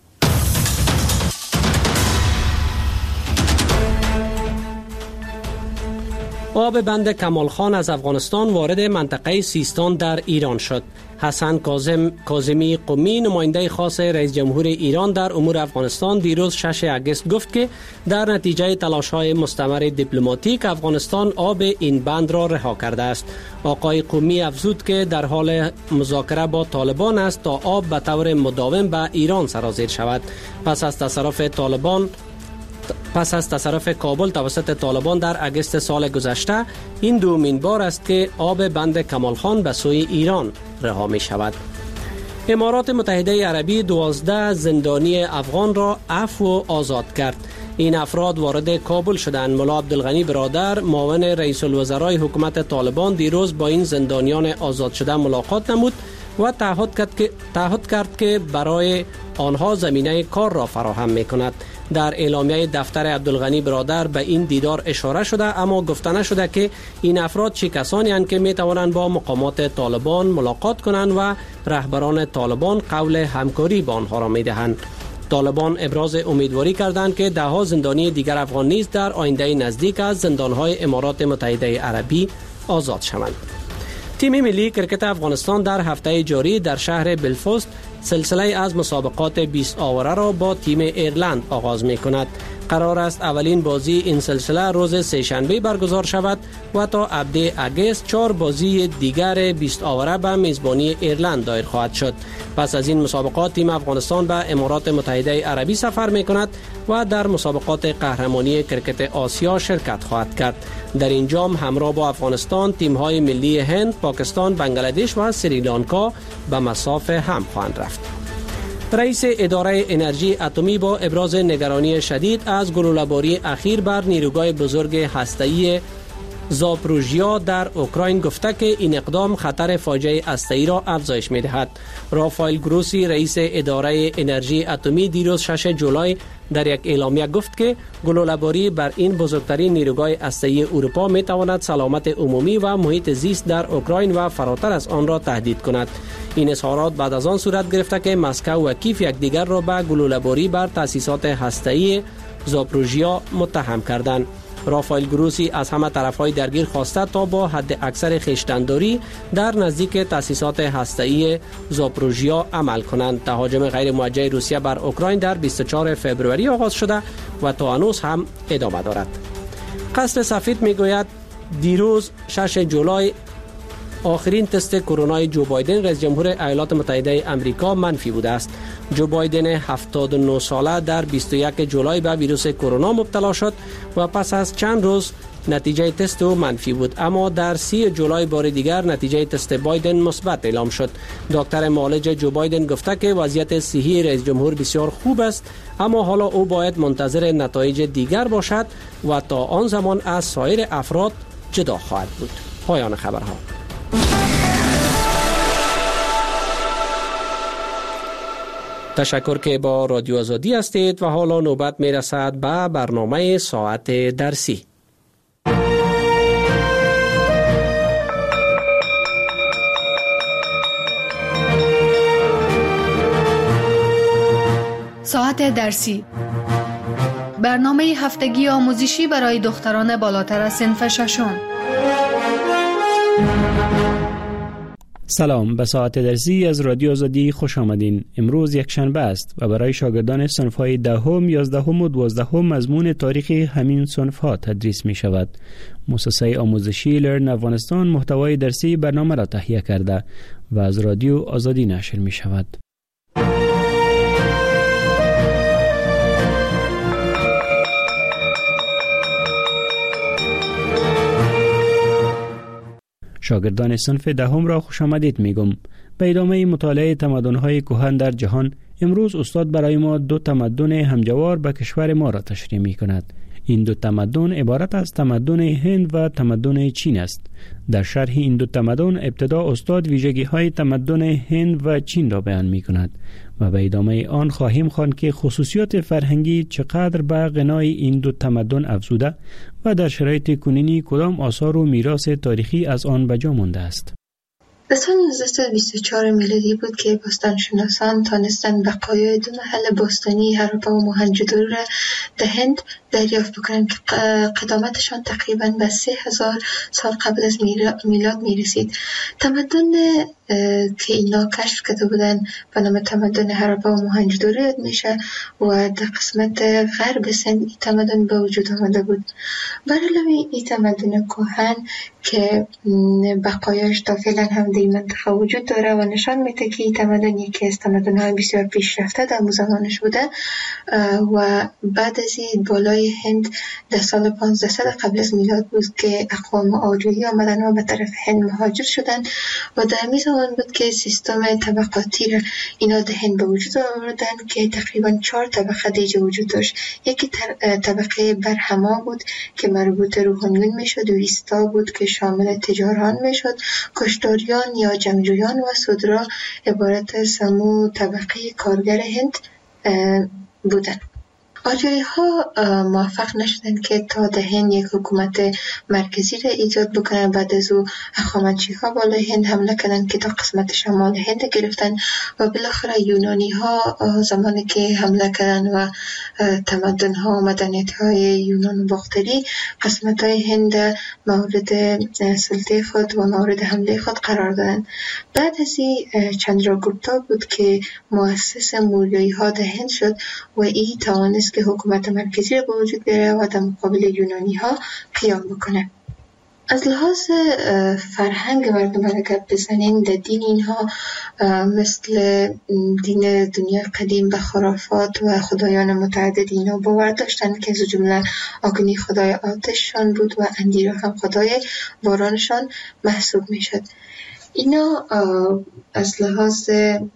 آب بند کمال خان از افغانستان وارد منطقه سیستان در ایران شد. حسن کاظم کاظمی قمی، نماینده خاص رئیس جمهور ایران در امور افغانستان، دیروز ششم اگست گفت که در نتیجه تلاش‌های مستمر دیپلماتیک افغانستان آب این بند را رها کرده است. آقای قمی افزود که در حال مذاکره با طالبان است تا آب به طور مداوم به ایران سرازیر شود. پس از تصرف طالبان پس از تصرف کابل توسط طالبان در اگست سال گذشته، این دومین بار است که آب بند کمال خان به سوی ایران رها می شود. امارات متحده عربی دوازده زندانی افغان را عفو و آزاد کرد. این افراد وارد کابل شدند. ملا عبدالغنی برادر، معاون رئیس الوزرای حکومت طالبان، دیروز با این زندانیان آزاد شده ملاقات نمود و تعهد کرد که تعهد کرد که برای آنها زمینه کار را فراهم می کند. در اعلامیه دفتر عبدالغنی برادر به این دیدار اشاره شده، اما گفته نشده که این افراد چه کسانی اند که می توانند با مقامات طالبان ملاقات کنند و رهبران طالبان قول همکاری با آنها را می دهند. طالبان ابراز امیدواری کردند که ده ها زندانی دیگر افغان نیز در آینده نزدیک از زندانهای امارات متحده عربی آزاد شوند. تیم ملی کرکت افغانستان در هفته جاری در شهر بلفاست سلسله از مسابقات بیست آوره را با تیم ایرلند آغاز می کند. قرار است اولین بازی این سلسله روز سه‌شنبه برگزار شود و تا هفده اگست چهار بازی دیگر بیست آوره به میزبانی ایرلند دایر خواهد شد. پس از این مسابقات تیم افغانستان به امارات متحده عربی سفر می کند و در مسابقات قهرمانی کرکت آسیا شرکت خواهد کرد. در این جام همراه با افغانستان تیم‌های ملی هند، پاکستان، بنگلادش و سریلانکا به مصاف هم خواهند رفت. رئیس اداره انرژی اتمی با ابراز نگرانی شدید از گلوله‌باری اخیر بر نیروگاه بزرگ هسته‌ای زاپروژیا در اوکراین گفته که این اقدام خطر فاجعه هسته‌ای را افزایش می‌دهد. رافائل گروسی، رئیس اداره انرژی اتمی، دیروز ششم جولای در یک اعلامیه گفت که گلوله‌باری بر این بزرگترین نیروگاه هسته‌ای اروپا می‌تواند سلامت عمومی و محیط زیست در اوکراین و فراتر از آن را تهدید کند. این اظهارات بعد از آن صورت گرفته که مسکو و کیف یکدیگر را به گلوله‌باری بر تأسیسات هسته‌ای زاپروژیا متهم کردند. رافائل گروسی از همه طرف‌های درگیر خواسته تا با حد اکثر خویشتن‌داری در نزدیک تأسیسات هسته‌ای زاپروژیا عمل کنند. تهاجم غیر موجه روسیه بر اوکراین در بیست و چهارم فوریه آغاز شده و تا هنوز هم ادامه دارد. قصر سفید میگوید دیروز ششم جولای آخرین تست کرونا جو بایدن رئیس جمهور ایالات متحده آمریکا منفی بوده است. جو بایدن هفتاد و نه ساله در بیست و یکم جولای به ویروس کرونا مبتلا شد و پس از چند روز نتیجه تست او منفی بود، اما در سی جولای بار دیگر نتیجه تست بایدن مثبت اعلام شد. دکتر معالج جو بایدن گفته که وضعیت صحی رئیس جمهور بسیار خوب است، اما حالا او باید منتظر نتایج دیگر باشد و تا آن زمان از سایر افراد جدا خواهد بود. پایان خبرها. تشکر که با رادیو آزادی هستید و حالا نوبت می رسد به برنامه ساعت درسی. ساعت درسی، برنامه هفتگی آموزشی برای دختران بالاتر از صنف ششم. سلام، به ساعت درسی از رادیو آزادی خوش آمدین. امروز یک شنبه است و برای شاگردان صنف‌های دهم، یازدهم و دوازدهم مضمون تاریخ همین صنف‌ها تدریس می شود. مؤسسه آموزشی لرن افغانستان محتوای درسی برنامه را تهیه کرده و از رادیو آزادی نشر می شود. شاگردان صنف دهم را خوش آمدید میگم. به ادامه مطالعه تمدن‌های کهن در جهان، امروز استاد برای ما دو تمدن همجوار به کشور ما را تشریح می‌کند. این دو تمدن عبارت از تمدن هند و تمدن چین است. در شرح این دو تمدن ابتدا استاد ویژگی‌های تمدن هند و چین را بیان می‌کند و به ادامه آن خواهیم خواند که خصوصیات فرهنگی چقدر به غنای این دو تمدن افزوده و در شرایط کنونی کدام آثار و میراث تاریخی از آن به جا مانده است. در سال نوزده بیست و چهار میلادی بود که باستانشناسان تانستند بقایای دو محل باستانی هراپا و موهنجودارو را در هند دریافت بکنند که قدامتشان تقریباً به سه هزار سال قبل از میلاد میرسید. تمدن که اینا کشف کرده بودن به نام تمدن هراپا و موهنجودارو یاد میشه و در قسمت غرب سند این تمدن به وجود آمده بود. بر علاوه این تمدن کهن که بقایاش تا فعلا هم در این منطقه وجود داره و نشان میده که این تمدن یکی از تمدن‌های بسیار پیشرفته در زمانش بوده و بعد از این بالای هند در سال پانزده قبل از میلاد بود که اقوام آریایی آمدن و به طرف هند مهاجر شدن و در همین زمان بود که سیستم طبقاتی را اینا در هند به وجود آوردن که تقریبا چهار طبقه دیگه وجود داشت. یکی طبقه برهما بود که مربوط روحانیون میشد، ویستا بود که شامل تجاران میشد، کشتاریان یا جنگجویان و سودرا عبارت از سمو طبقه کارگر هند بودند. آریایی ها موفق نشدند که تا در هند یک حکومت مرکزی را ایجاد بکنند. بعد از او هخامنشی ها بالای هند حمله کردند که تا قسمت شمال هند گرفتن و بالاخره یونانی ها زمانی که حمله کردند و تمدن ها و مدنیت های یونان باختری قسمت های هند مورد سلطه خود و مورد حمله خود قرار دادند. بعد از این چندراگوپتا بود که مؤسس موریایی ها در هند شد و این توانست که حکومت مرکزی را به وجود بیاره و در مقابل یونانی ها قیام بکنه. از لحاظ فرهنگ مردم اگر بزنین در دین اینها مثل دین دنیا قدیم به خرافات و خدایان متعدد اینا باور داشتن که از جمله آگنی خدای آتششان بود و اندیرا هم خدای بارانشان محسوب می شد. اینا از لحاظ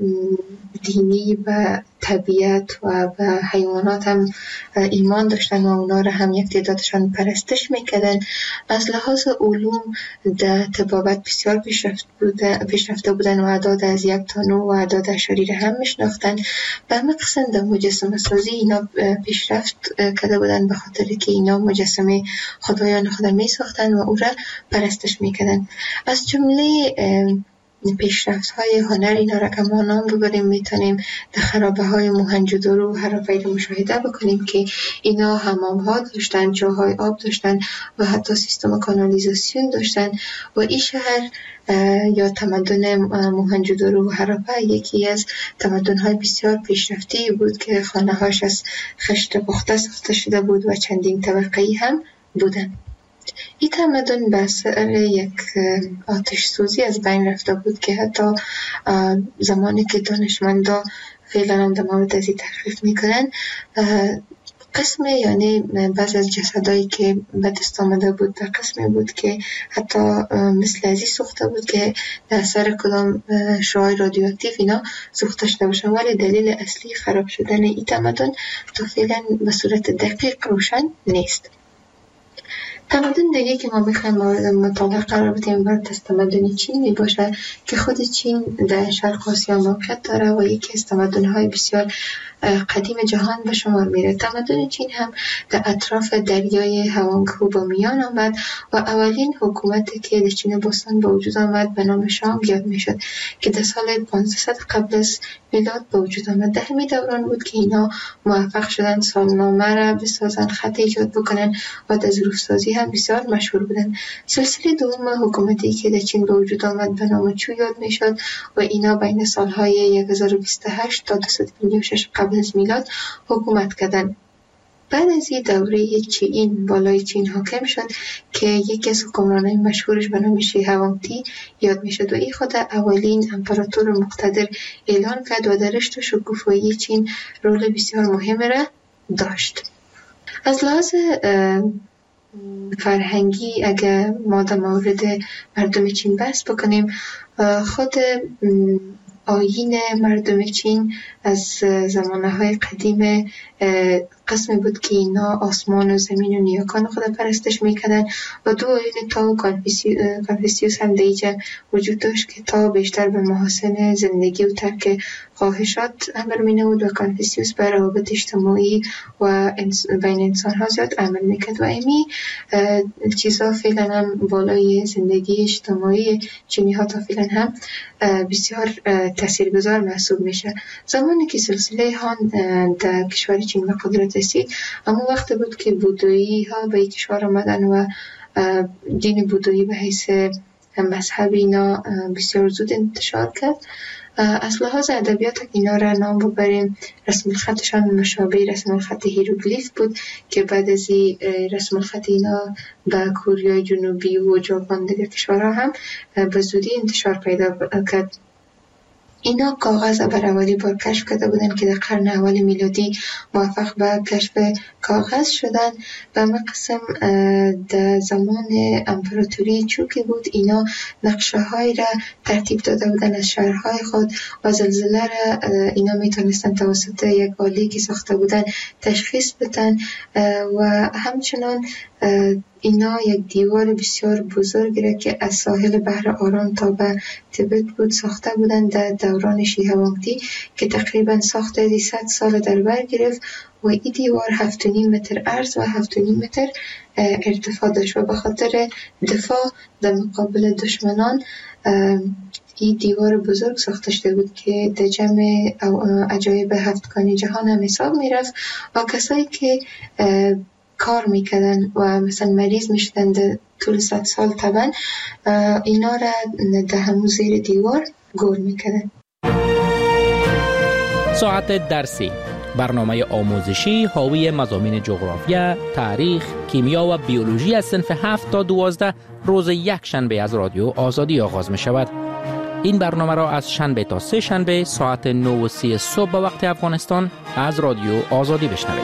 دینی و طبیعت و به حیوانات هم ایمان داشتن و اونا را هم یک تعدادشان پرستش میکردن. از لحاظ علوم در طبابت بسیار پیشرفت بودن پیشرفته بودن و اعداد از یک تا نه و اعداد اشاری را هم میشناختن. به همه قسم در مجسمه سازی اینا پیشرفت کرده بودن به خاطر که اینا مجسمه خدایان خدا میساختن و او را پرستش میکردن. از جمله پیشرفت های هنر اینا را که ما نام ببریم میتونیم در خرابه های موهنجودارو و هراپا را مشاهده بکنیم که اینا حمام ها داشتن، جاهای آب داشتن و حتی سیستم کانالیزاسیون داشتن و این شهر یا تمدن موهنجودارو و هراپا یکی از تمدن های بسیار پیشرفته بود که خانه هاش از خشت پخته ساخته شده بود و چندین طبقه‌ای هم بودن. این تمدن به اثر یک آتش سوزی از بین رفته بود که حتی زمانی که دانشمندا فعلا هم در مورد از این تحقیق میکنن قسم یعنی بعض از جسدایی که به دست آمده بود در قسمی بود که حتی مثل ازی سوخته بود که در اثر کدام شعاع رادیواکتیو اینا سوخته شده باشه، ولی دلیل اصلی خراب شدن این تمدن تا فعلا به صورت دقیق روشن نیست. تمدن دیگه که ما میخوایم مورد مطالعه قرار بدیم برای تمدن چین می باشه که خود چین در شرق آسیا موقعیت داره و یکی از تمدن‌های بسیار قدیم جهان به شمار میره. تمدن چین هم در اطراف دریای هوانگهو با میان آمد و اولین حکومتی که در چین باستان به وجود آمد به نام شانگ یاد میشد که در سال پانصد قبل از میلاد به وجود آمد. در همین دوران بود که اینا موفق شدن سالنامه را بسازن، خط ایجاد بکنن و در ظروف سازی هم بسیار مشهور بودند. سلسله دوم حکومتی که در چین به وجود آمد به نام چو یاد می شد و اینا بین سالهای هزار و بیست و هشت تا دویست و پنجاه و شش قبل از میلاد حکومت کردند. بعد از این دوره چین بالای چین حاکم شد که یکی از حکمرانای مشهورش به نام شی هوانگتی یاد می شد و این خود اولین امپراتور مقتدر اعلان کرد و در رشد و شکوفایی چین رول بسیار مهم را داشت. از لحاظ فرهنگی اگر ما در مورد مردم چین بحث بکنیم، خود آیین مردم چین از زمانهای قدیم قسمی بود که اینا آسمان و زمین و نیاکان خود پرستش میکردن و دو آیین تا و کانفوسیوس هم دیجا وجود داشت که تا بیشتر به محاسن زندگی و ترک خواهشات امر مینود و کانفوسیوس به روابط اجتماعی و بین انسان ها زیاد عمل میکرد و امی چیزا فعلا هم بالای زندگی اجتماعی چینی ها تا فعلا هم بسیار تاثیرگذار محسوب میشه. زمانی که سلسله هان در کشور چین به قدرت رسید، اما وقت بود که بودایی ها به کشور آمدن و دین بودایی به حیث مذهب اینا بسیار زود انتشار کرد. از لحاظ ادبیات اینا را نام ببریم، رسم الخطشان مشابه رسم الخط هیروگلیف بود که بعد از این رسم الخط اینا به کره جنوبی و ژاپن دیگر کشورها هم به زودی انتشار پیدا کرد. اینا کاغذ بر اولی بار کشف کرده بودن که در قرن اول میلادی موفق به کشف کاغذ شدن. به مقسم در زمان امپراتوری چو که بود، اینا نقشه های را ترتیب داده بودن از شهرهای خود و زلزله را اینا میتونستن توسط یک آله که ساخته بودن تشخیص بدن و همچنان اینا یک دیوار بسیار بزرگی را که از ساحل بحر آرام تا به تبت بود ساخته بودند در دوران شی هوانگتی که تقریبا ساخت صد سال در بر گرفت و این دیوار هفت و نیم متر عرض و هفت و نیم متر ارتفاع داشت و به خاطر دفاع در مقابل دشمنان این دیوار بزرگ ساخته شده بود که در جمع عجایب هفتگانی جهان هم حساب می رفت و کسایی که کار میکردن و مثلا مریض میشدن در طول صد سال طبعا اینا را در همون زیر دیوار گور میکردن. ساعت درسی، برنامه آموزشی حاوی مضامین جغرافیا، تاریخ، کیمیا و بیولوژی از صنف هفت تا دوازده روز یک شنبه از رادیو آزادی آغاز می شود. این برنامه را از شنبه تا سه شنبه ساعت نه و سی صبح به وقت افغانستان از رادیو آزادی بشنوید.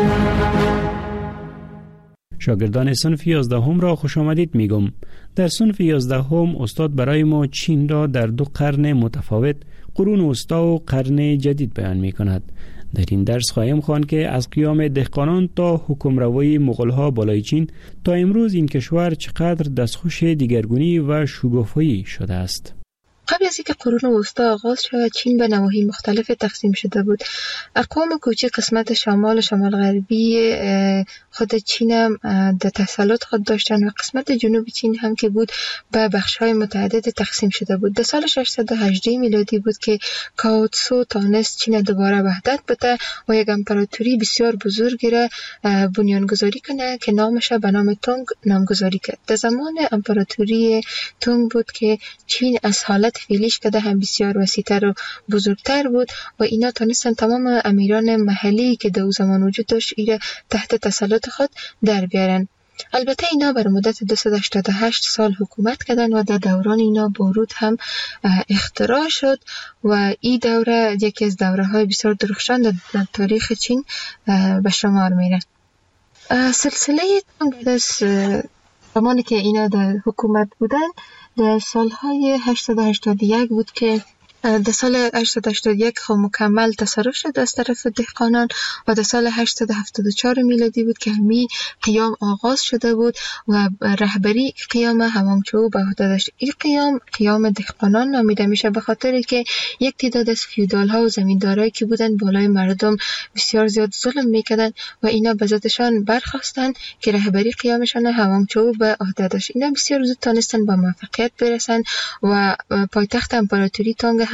شاگردان صنف یازدهم را خوش آمدید میگم. در صنف یازدهم استاد برای ما چین را در دو قرن متفاوت، قرون وسطی و قرن جدید بیان می کند. در این درس خواهیم خواند که از قیام دهقانان تا حکمروی مغول‌ها بالای چین تا امروز این کشور چقدر دستخوش دیگرگونی و شگافایی شده است. قبل از اینکه قرون وسطی آغاز شود، چین به نواحی مختلف تقسیم شده بود. اقوام کوچک قسمت شمال و شمال غربی خود چین هم در تسلط خود داشتن و قسمت جنوب چین هم که بود به بخش‌های متعدد تقسیم شده بود. در سال ششصد و هجده میلادی بود که کاو تسو تانست چین دوباره وحدت بده و یک امپراتوری بسیار بزرگی را بنیانگذاری کنه که نامش به نام تونگ نامگذاری کرد. در زمان امپراتوری تونگ بود که چین از حالت فعلیش که هم بسیار وسیع‌تر و بزرگتر بود و اینا تانستن تمام امیران محلی که در زمان وجود داشت ایره تحت تسلط خود در بیارن. البته اینا بر مدت دویست و هشتاد و هشت سال حکومت کردن و در دوران اینا بارود هم اختراع شد و این دوره یکی از دوره های بسیار درخشان در تاریخ چین به شمار میره. سلسله بعد از زمانی که اینا در حکومت بودن در سالهای هشتصد و هشتاد و یک بود که در سال هشتصد و هشتاد و یک خب مکمل تصرف شد از طرف دهقانان و در سال هشتصد و هفتاد و چهار میلادی بود که همین قیام آغاز شده بود و رهبری قیام هوانگچو به عهده داشت. این قیام قیام دهقانان نامیده میشه به خاطر که یک تعداد از فیودال ها و زمیندارایی که بودن بالای مردم بسیار زیاد ظلم میکردن و اینا به ذاتشان برخواستن که رهبری قیامشان هوانگچو به عهده داشت. اینا بسیار زود تونستن با موفقیت برسن و پایتخت امپراتوری تانگ هم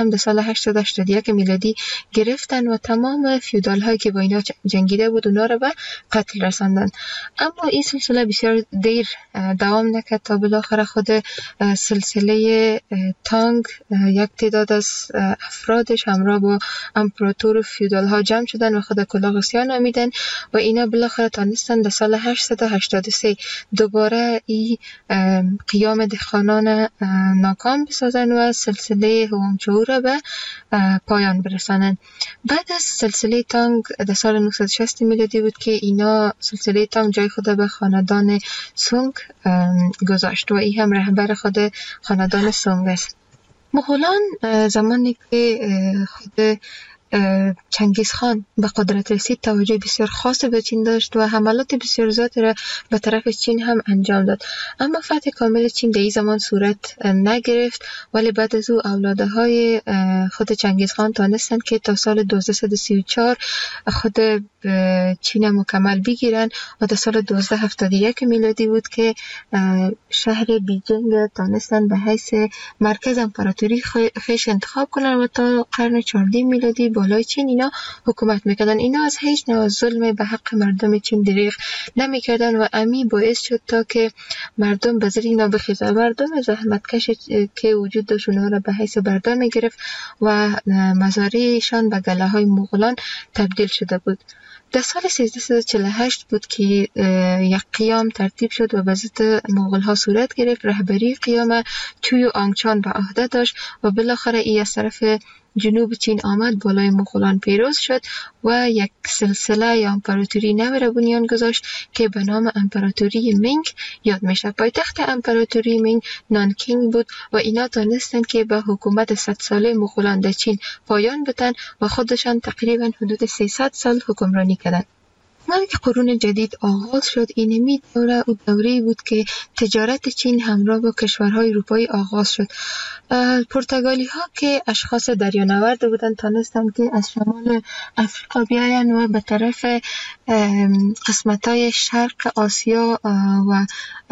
هم در سال هشتصد و هشتاد و یک میلادی گرفتن و تمام فیودال هایی که با اینا جنگیده بود اونا رو به قتل رساندن. اما این سلسله بسیار دیر دوام نکرد تا بالاخره خود سلسله تانگ یک تعداد از افرادش همراه با امپراتور فیودال ها جمع شدن و خود کلاغسیا نامیدن و اینا بالاخره تانستن در سال هشتصد و هشتاد و سه دوباره این قیام دهقانان ناکام بسازن و سلسله هوانگچو را به پایان برسانن. بعد از سلسله تانگ در سال نهصد و شصت میلادی بود که اینا سلسله تانگ جای خود به خاندان سونگ گذاشت و این هم رهبر خود خاندان سونگ است. مغولان زمانی که خود چنگیز خان به قدرت رسید توجه بسیار خاص به چین داشت و حملات بسیار زیادی را به طرف چین هم انجام داد. اما فتح کامل چین در این زمان صورت نگرفت، ولی بعد از او اولاده های خود چنگیز خان تانستند که تا سال دوازده سی و چهار خود چین مکمل بگیرن و در سال دوازده هفتاد و یک میلادی بود که شهر بیجینگ تانستند به حیث مرکز امپراتوری خیش انتخاب کنن و تا قرن چهاردهم میلادی بالای چین اینا حکومت میکردن. اینا از هیچ نوع ظلم به حق مردم چین دریغ نمیکردن و امی باعث شد تا که مردم به زیر اینا بخیزن. مردم زحمتکش که وجود داشت اونها را به حیث بردار میگرفت و مزارعشان به گله های مغولان تبدیل شده بود. در سال سیزده چهل و هشت بود که یک قیام ترتیب شد و به ضد مغول ها صورت گرفت. رهبری قیام چوی آنگچان به عهده داشت و بالاخره ای از طرف جنوب چین آمد، بالای مغولان پیروز شد و یک سلسله یا امپراتوری نو را بنیان گذاشت که به نام امپراتوری مینگ یاد میشه. پایتخت امپراتوری مینگ نانکینگ بود و اینا تانستند که به حکومت صد ساله مغولان در چین پایان بدن و خودشان تقریبا حدود سیصد سال حکمرانی کردند. وقتی که قرون جدید آغاز شد، اینمی دوره او دوره‌ای بود که تجارت چین همراه با کشورهای اروپایی آغاز شد. پرتغالی ها که اشخاص دریانورد بودند تانستند که از شمال افریقا بیاین و به طرف قسمت های شرق آسیا و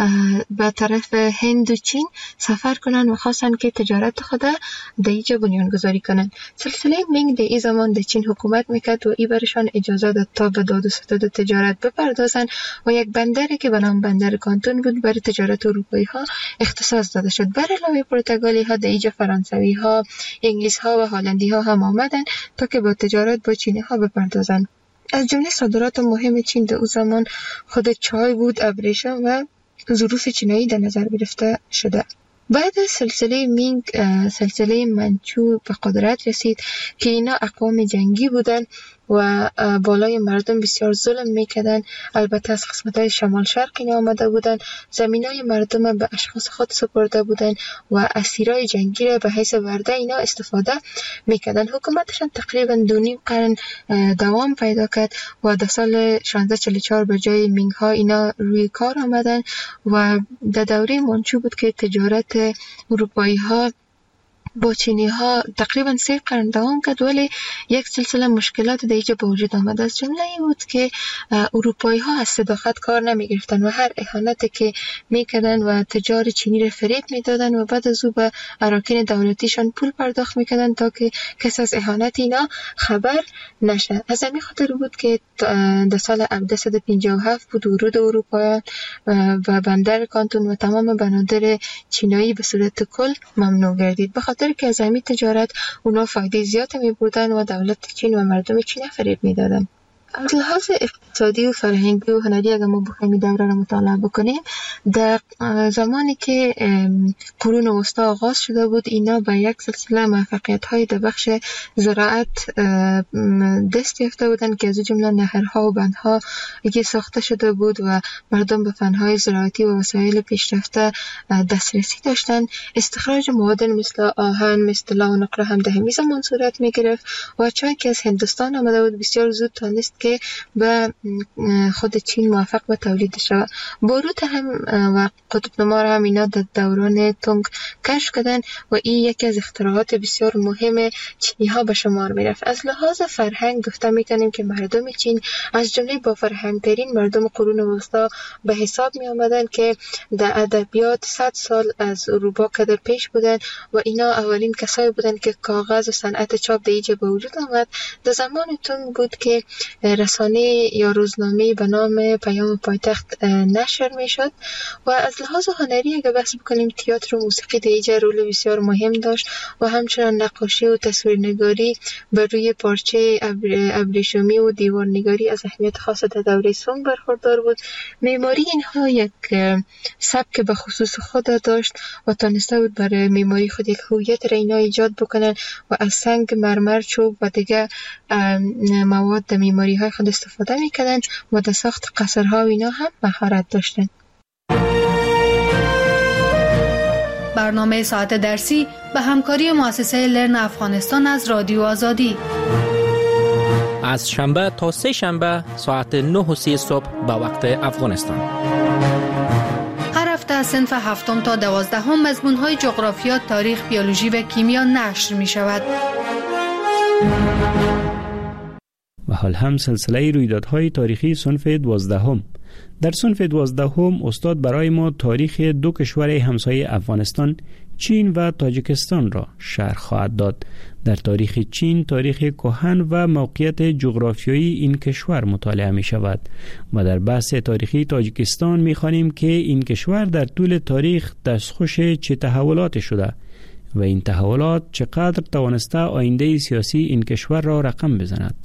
به طرف هند و چین سفر کنند و خواستند که تجارت خود در اینجا بنیان گذاری کنند. سلسله مینگ در این زمان در چین حکومت میکرد و ای برشان اجازه داد تا به داد و ستد تجارت بپردازند و یک بندری که به نام بندر کانتون بود برای تجارت اروپایی ها اختصاص داده شد. بر علاوه پرتغالی ها در اینجا فرانسوی ها، انگلیس ها و هلندی ها هم آمدند تا که با تجارت با چینی ها بپردازند. از جمله صادرات مهم چین در او زمان خود چای بود، ابریشم و ظروف چینایی در نظر گرفته شده. بعد از سلسله مینگ سلسله منچو به قدرت رسید که اینا اقوام جنگی بودند و بالای مردم بسیار ظلم میکردن. البته از قسمت‌های شمال شرق اینا آمده بودن، زمینای مردم به اشخاص خود سپرده بودن و اسیرای جنگی را به حیث ورده اینا استفاده میکردن. حکومتشان تقریبا دو نیم قرن دوام پیدا کرد و در سال شانزده چهل و چهار به جای مینگ ها اینا روی کار آمدن و در دوره منچو بود که تجارت اروپایی ها با چینی ها تقریبا سه قرن دوام کرد، ولی یک سلسله مشکلات در اینجا به وجود آمد. از جمله این بود که اروپایی ها از صداقت کار نمی گرفتن و هر اهانتی که میکردن و تجار چینی را فریب میدادن و بعد از او به اراکین دولتیشان پول پرداخت میکردن تا که کس از اهانت اینا خبر نشه. از همین خاطر بود که در سال هزار و سیصد و پنجاه و هفت بود ورود اروپاییان و بندر کانتون و تمام بنادر چینایی به صورت کل ممنوع گردید، به خاطر که از همین تجارت اونا فایده زیاد می بردن و دولت چین و مردم چین فریب می دادن. از لحاظ اقتصادی و فرهنگی و هنری اگر ما بخوایم دوره را مطالعه بکنیم، در زمانی که قرون وسطا آغاز شده بود اینا به یک سلسله موفقیت های در بخش زراعت دست یافته بودند که از جمله نهرها و بندها که ساخته شده بود و مردم به فنهای زراعتی و وسایل پیشرفته دسترسی داشتند. استخراج معادن مثل آهن، مثل طلا و نقره هم در همین زمان صورت می گرفت و چای که از هندوستان آمده بود بسیار زود تانست که به خود چین موفق به تولید شود. باروت هم و قطب نما هم اینا در دوران تونگ کشف کردن و این یکی از اختراعات بسیار مهم چینی ها به شمار می رفت. از لحاظ فرهنگ گفته می کنیم که مردم چین از جمله با فرهنگ ترین مردم قرون وسطا به حساب می آمدن که در ادبیات صد سال از اروپا کده پیش بودن و اینا اولین کسایی بودن که کاغذ و صنعت چاپ در اینجا به وجود آمد. در زمان تونگ بود که رسانه یا روزنامه به نام پیام پایتخت نشر می شد و از لحاظ هنری اگر بحث بکنیم تئاتر و موسیقی در اینجا رول بسیار مهم داشت و همچنان نقاشی و تصویرنگاری بر روی پارچه ابریشمی و دیوارنگاری از اهمیت خاص در دوره سونگ برخوردار بود. معماری اینها یک سبک به خصوص خود داشت و تانسته بود برای معماری خود یک هویت را اینا ایجاد بکنن و از سنگ، مرمر، چوب و دیگه مواد در معماری های خود استفاده میکردن و در ساخت قصرها و اینا هم مهارت داشتن. برنامه ساعت درسی به همکاری مؤسسه لرن افغانستان از رادیو آزادی از شنبه تا سه شنبه ساعت نه و سی صبح به وقت افغانستان. هر هفته از صنف هفتم تا دوازدهم مضمون‌های جغرافیا، تاریخ، بیولوژی و کیمیا نشر می شود. و حال هم سلسله رویدادهای تاریخی صنف دوازدهم. در صنف دوازدهم استاد برای ما تاریخ دو کشور همسایه افغانستان، چین و تاجیکستان را شرح خواهد داد. در تاریخ چین تاریخ کهن و موقعیت جغرافیایی این کشور مطالعه می شود و در بحث تاریخی تاجیکستان می خوانیم که این کشور در طول تاریخ دستخوش چه تحولات شده و این تحولات چقدر توانسته آینده سیاسی این کشور را رقم بزند.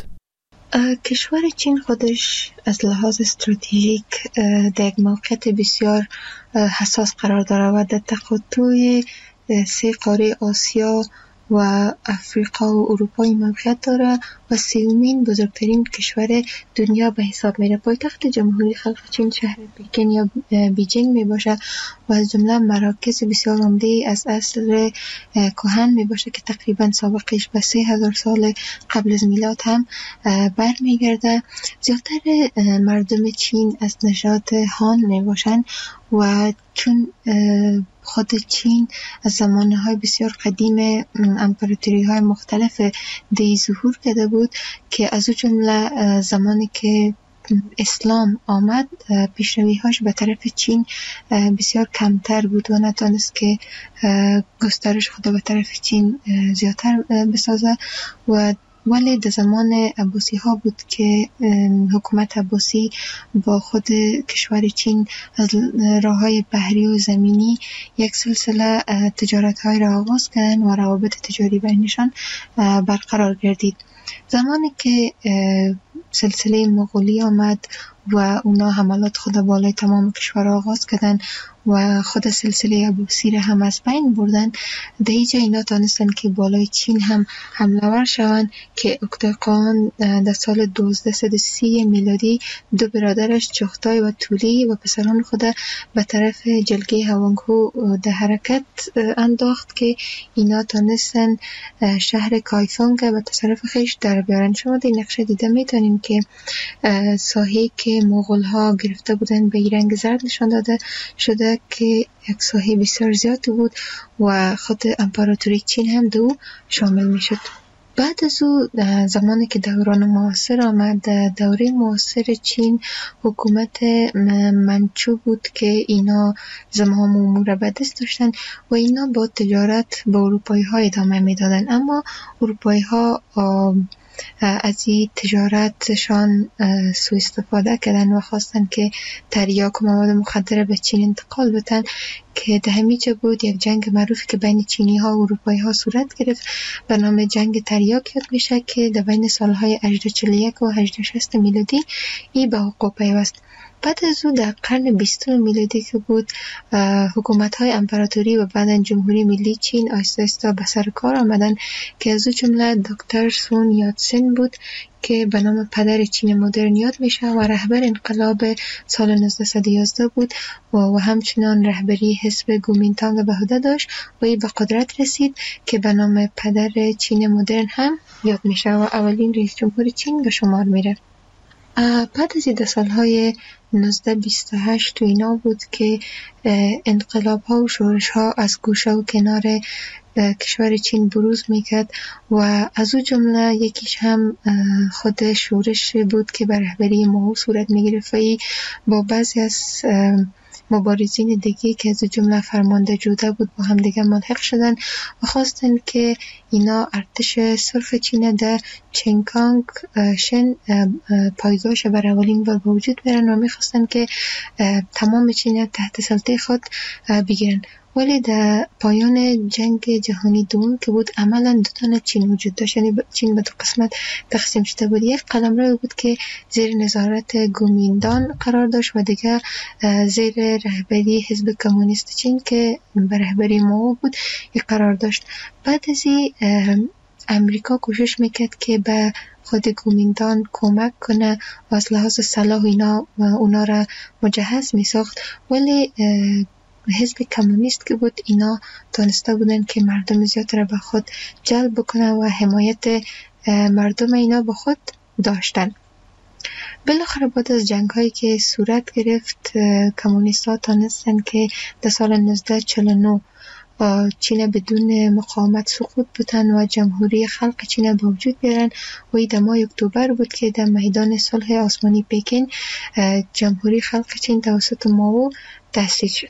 کشور چین خودش از لحاظ استراتژیک در یک موقعیت بسیار حساس قرار دارد و در تقاطع سه قاره آسیا و افریقا و اروپا موقعیت داره و سومین بزرگترین کشور دنیا به حساب میره. پایتخت جمهوری خلق چین شهر پکن یا بیجینگ می باشه و از جمله مراکز بسیار عمده از عصر کهن می باشه که تقریبا سابقش به سه هزار سال قبل از میلاد هم برمیگرده. زیادتر مردم چین از نژاد هان می باشن و چون خود چین از زمانهای بسیار قدیم امپراتوری های مختلف دی ظهور کرده بود که از او جمله زمانی که اسلام آمد پیشروی هاش به طرف چین بسیار کمتر بود و نتونست که گسترش خود به طرف چین زیادتر بسازه و ولی در زمان عباسی ها بود که حکومت عباسی با خود کشور چین از راه های بحری و زمینی یک سلسله تجارت های را آغاز کردن و روابط تجاری بینشان برقرار گردید. زمانی که سلسله مغولی آمد و اونا حملات خود بالای تمام کشور آغاز کردن و خود سلسله عباسی را هم از بین بردن، در اینجا اینا تانستن که بالای چین هم حمله ور شوند که اکتاقان در سال دوازده و سی میلادی دو برادرش چغتای و تولی و پسران خود به طرف جلگه هوانگهو در حرکت انداخت که اینا تانستن شهر کایفونگ به تصرف خیش در بیارن. شما در نقشه دیده میتونیم که ساحه که مغول ها گرفته بودن به رنگ زرد نشان داده شده که یک ساحه بسیار زیاد بود و خود امپراتوری چین هم دو شامل می شد. بعد از او زمانی که دوران معاصر آمد، دوره معاصر چین حکومت منچو بود که اینا زمام امور به دست داشتن و اینا با تجارت با اروپایی ها ادامه می دادن، اما اروپایی ها از این تجارتشان سوء استفاده کردن و خواستن که تریاک و مواد مخدر به چین انتقال بدن که در همیجا بود یک جنگ معروفی که بین چینی ها و اروپایی ها صورت گرفت به نام جنگ تریاک یاد میشه که در بین سالهای هجده و چهل و یک و هجده و شصت میلادی ای به حقوق پیوست. بعد از او در قرن بیستم میلادی که بود حکومت های امپراتوری و بعداً جمهوری ملی چین آهسته آهسته به سر کار آمدن که از او جمله دکتر سون یاتسن بود که به نام پدر چین مدرن یاد میشه و رهبر انقلاب سال نوزده و یازده بود و, و همچنان رهبری حزب گومینتانگ به عهده داشت و ای به قدرت رسید که به نام پدر چین مدرن هم یاد میشه و اولین رئیس جمهور چین به شمار میره. بعد از این سالهای نوزده بیست و هشت و اینا بود که انقلاب ها و شورش ها از گوشه و کنار کشور چین بروز میکرد و از او جمله یکیش هم خود شورش بود که بر رهبری ماو صورت میگرفت و با بعضی از مبارزین دیگه که از جمله فرمانده جوده بود با هم دیگه ملحق شدن و خواستن که اینا ارتش سرخ چین در چنکانگ شن پایگاهش بر اولین بار به وجود بیارن و میخواستن که تمام چین تحت سلطه خود بگیرن. ولی در پایان جنگ جهانی دوم که بود عملا دو تا چین وجود داشت، یعنی چین به دو قسمت تقسیم شده بود. یک قلمرو بود که زیر نظارت گومیندان قرار داشت و دیگه زیر رهبری حزب کمونیست چین که به رهبری ماو بود یک قرار داشت. بعد از این امریکا کوشش میکرد که به خود گومیندان کمک کنه و از لحاظ سلاح اینا و اونا را مجهز میساخت، ولی حزب کمونیست که بود اینا دانسته بودن که مردم زیاد را به خود جلب بکنه و حمایت مردم اینا به خود داشتن. بالاخره بعد از جنگ هایی که صورت گرفت کمونیست ها تانستن که در سال نوزده چهل و نه چین بدون مقاومت سقوط بودن و جمهوری خلق چین به وجود بیارن و این در ماه اکتبر بود که در میدان صلح آسمانی پکین جمهوری خلق چین توسط ماو تأسیس شد.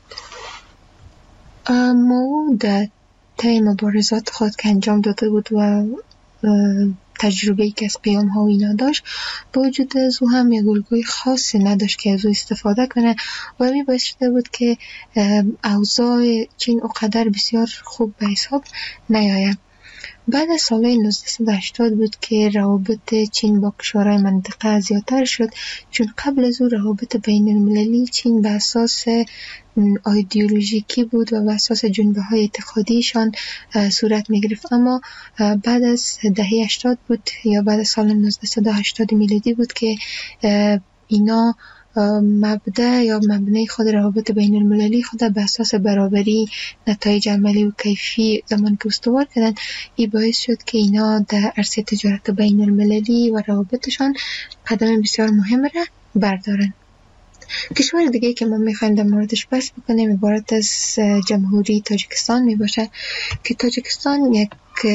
ماو در طی مبارزات خود که انجام داده بود و تجربه‌ای که از قیام ها و اینا داشت، با وجود از او هم یک الگوی خاصی نداشت که از او استفاده کنه و می باعث شده بود که اوضاع چین اونقدر بسیار خوب به حساب نیاید. بعد از سال نوزده هشتاد بود که روابط چین با کشورهای منطقه زیادتر شد، چون قبل از او روابط بین المللی چین به اساس ایدئولوژیکی بود و به اساس جنبه های اعتقادیشان صورت می گرفت. اما بعد از دهه هشتاد بود یا بعد از سال نوزده هشتاد میلادی بود که اینا مبدأ یا مبنای خود روابط بین المللی خود به اساس برابری نتایج عملی و کیفی زمان که استوار کردن. این باعث شد که اینا در عرصه تجارت بین المللی و روابطشان قدم بسیار مهم را بردارن. کشور دیگه که ما میخوایم در موردش بحث بکنیم عبارت از جمهوری تاجیکستان میباشه که تاجیکستان یک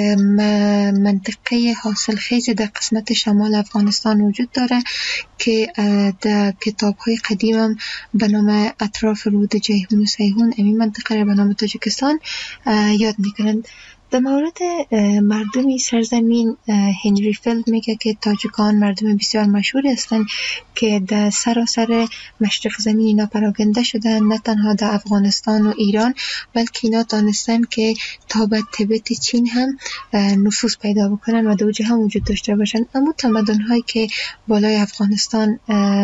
منطقه حاصل خیز در قسمت شمال افغانستان وجود داره که در کتاب های قدیم هم به نام اطراف رود جیهون و سیهون امی منطقه را به نام تاجیکستان یاد میکنند. در مورد مردمی سرزمین هنری فیلد میگه که تاجیکان مردم بسیار مشهوری هستند که در سراسر مشرق زمین اینا پراگنده شدن، نه تنها در افغانستان و ایران بلکه اینا دانستن که تا به تبت چین هم نفوذ پیدا بکنن و دوجه هم وجود داشته باشن. اما تمدن هایی که بالای افغانستان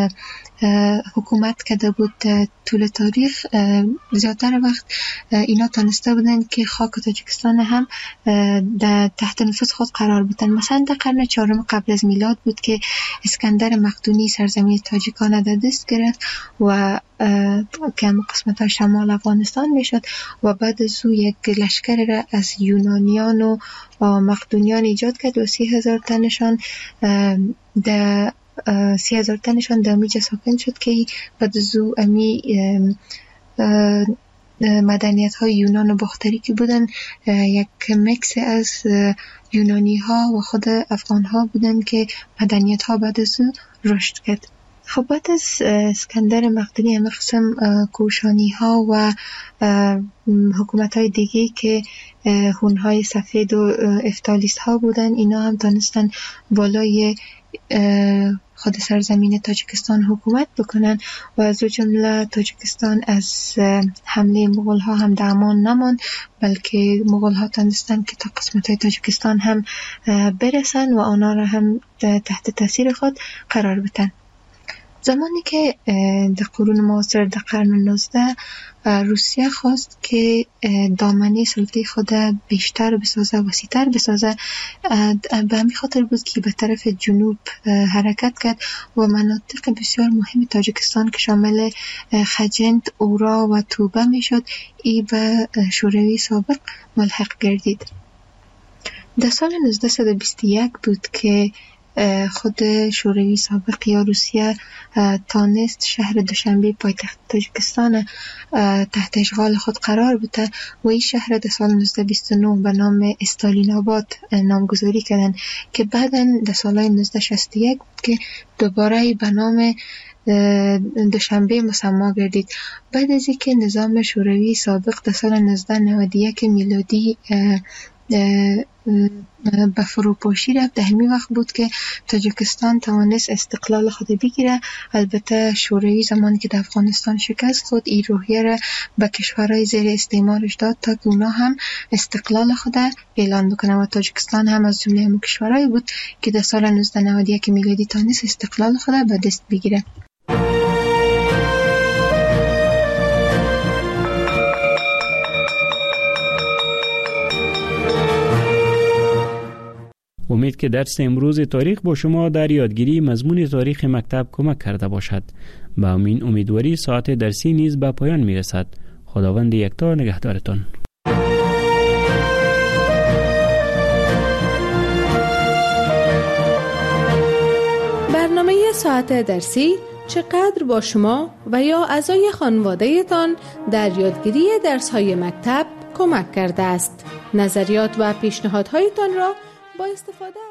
حکومت کرده بود طول تاریخ زیادتر وقت اینا تانسته بودن که خاک تاجیکستان هم در تحت نفوذ خود قرار بدن. مثلا در قرن چهارم قبل از میلاد بود که اسکندر مقدونی سرزمین تاجیکان در دست گرفت و که هم قسمت های شمال افغانستان میشد و بعد از او یک لشکر را از یونانیان و مقدونیان ایجاد کرد و سی هزار تنشان در سی هزار تنشان در امیجا ساکن شد که بعد از او امی مدنیت های یونان و باختری که بودن یک مکس از یونانی ها و خود افغان ها بودن که مدنیت ها بعد از او رشد کرد. خب بعد از اسکندر مقدونی همه قسم کوشانی ها و حکومت های دیگه که هون های سفید و افتالیست ها بودن اینا هم تانستن بالای خود سرزمین تاجیکستان حکومت بکنن و از جمله تاجیکستان از حمله مغول ها هم در امان نماند، بلکه مغول ها تانستن که تا قسمت های تاجیکستان هم برسن و آنها را هم تحت تاثیر خود قرار بدن. زمانی که در قرون معاصر در قرن نوزده روسیه خواست که دامنه سلطه خود بیشتر بسازه، وسیع‌تر بسازه، به همین خاطر بود که به طرف جنوب حرکت کرد و مناطق بسیار مهم تاجیکستان که شامل خجند، اورا و توبه می شد ای به شوروی سابق ملحق گردید. در سال نوزده بیست و یک بود که خود شوروی سابق یا روسیه تانست شهر دوشنبه پایتخت تاجیکستان تحت اشغال خود قرار بده و این شهر در سال نوزده بیست و نه به نام استالین آباد نامگذاری کردن که بعدا در سال نوزده شصت و یک که دوباره به نام دوشنبه مسما گردید. بعد از اینکه نظام شوروی سابق در سال نوزده نود و یک میلادی به فروپاشی رفت، در همین وقت بود که تاجیکستان توانست استقلال خود بگیره. البته شوروی زمانی که در افغانستان شکست خود این روحیه را به کشورهای زیر استعمارش داد تا که اونا هم استقلال خود اعلان بکنه و تاجیکستان هم از جمله همون کشورهایی بود که در سال نوزده نود و یک میلادی توانست استقلال خود به دست بگیره. امید که درس امروز تاریخ با شما در یادگیری مضمون تاریخ مکتب کمک کرده باشد. با امین امیدواری ساعت درسی نیز به پایان می رسد. خداوند یکتا نگهدارتان. برنامه ساعت درسی چقدر با شما و یا اعضای خانواده تان در یادگیری درس‌های مکتب کمک کرده است؟ نظریات و پیشنهادهایتان را با استفاده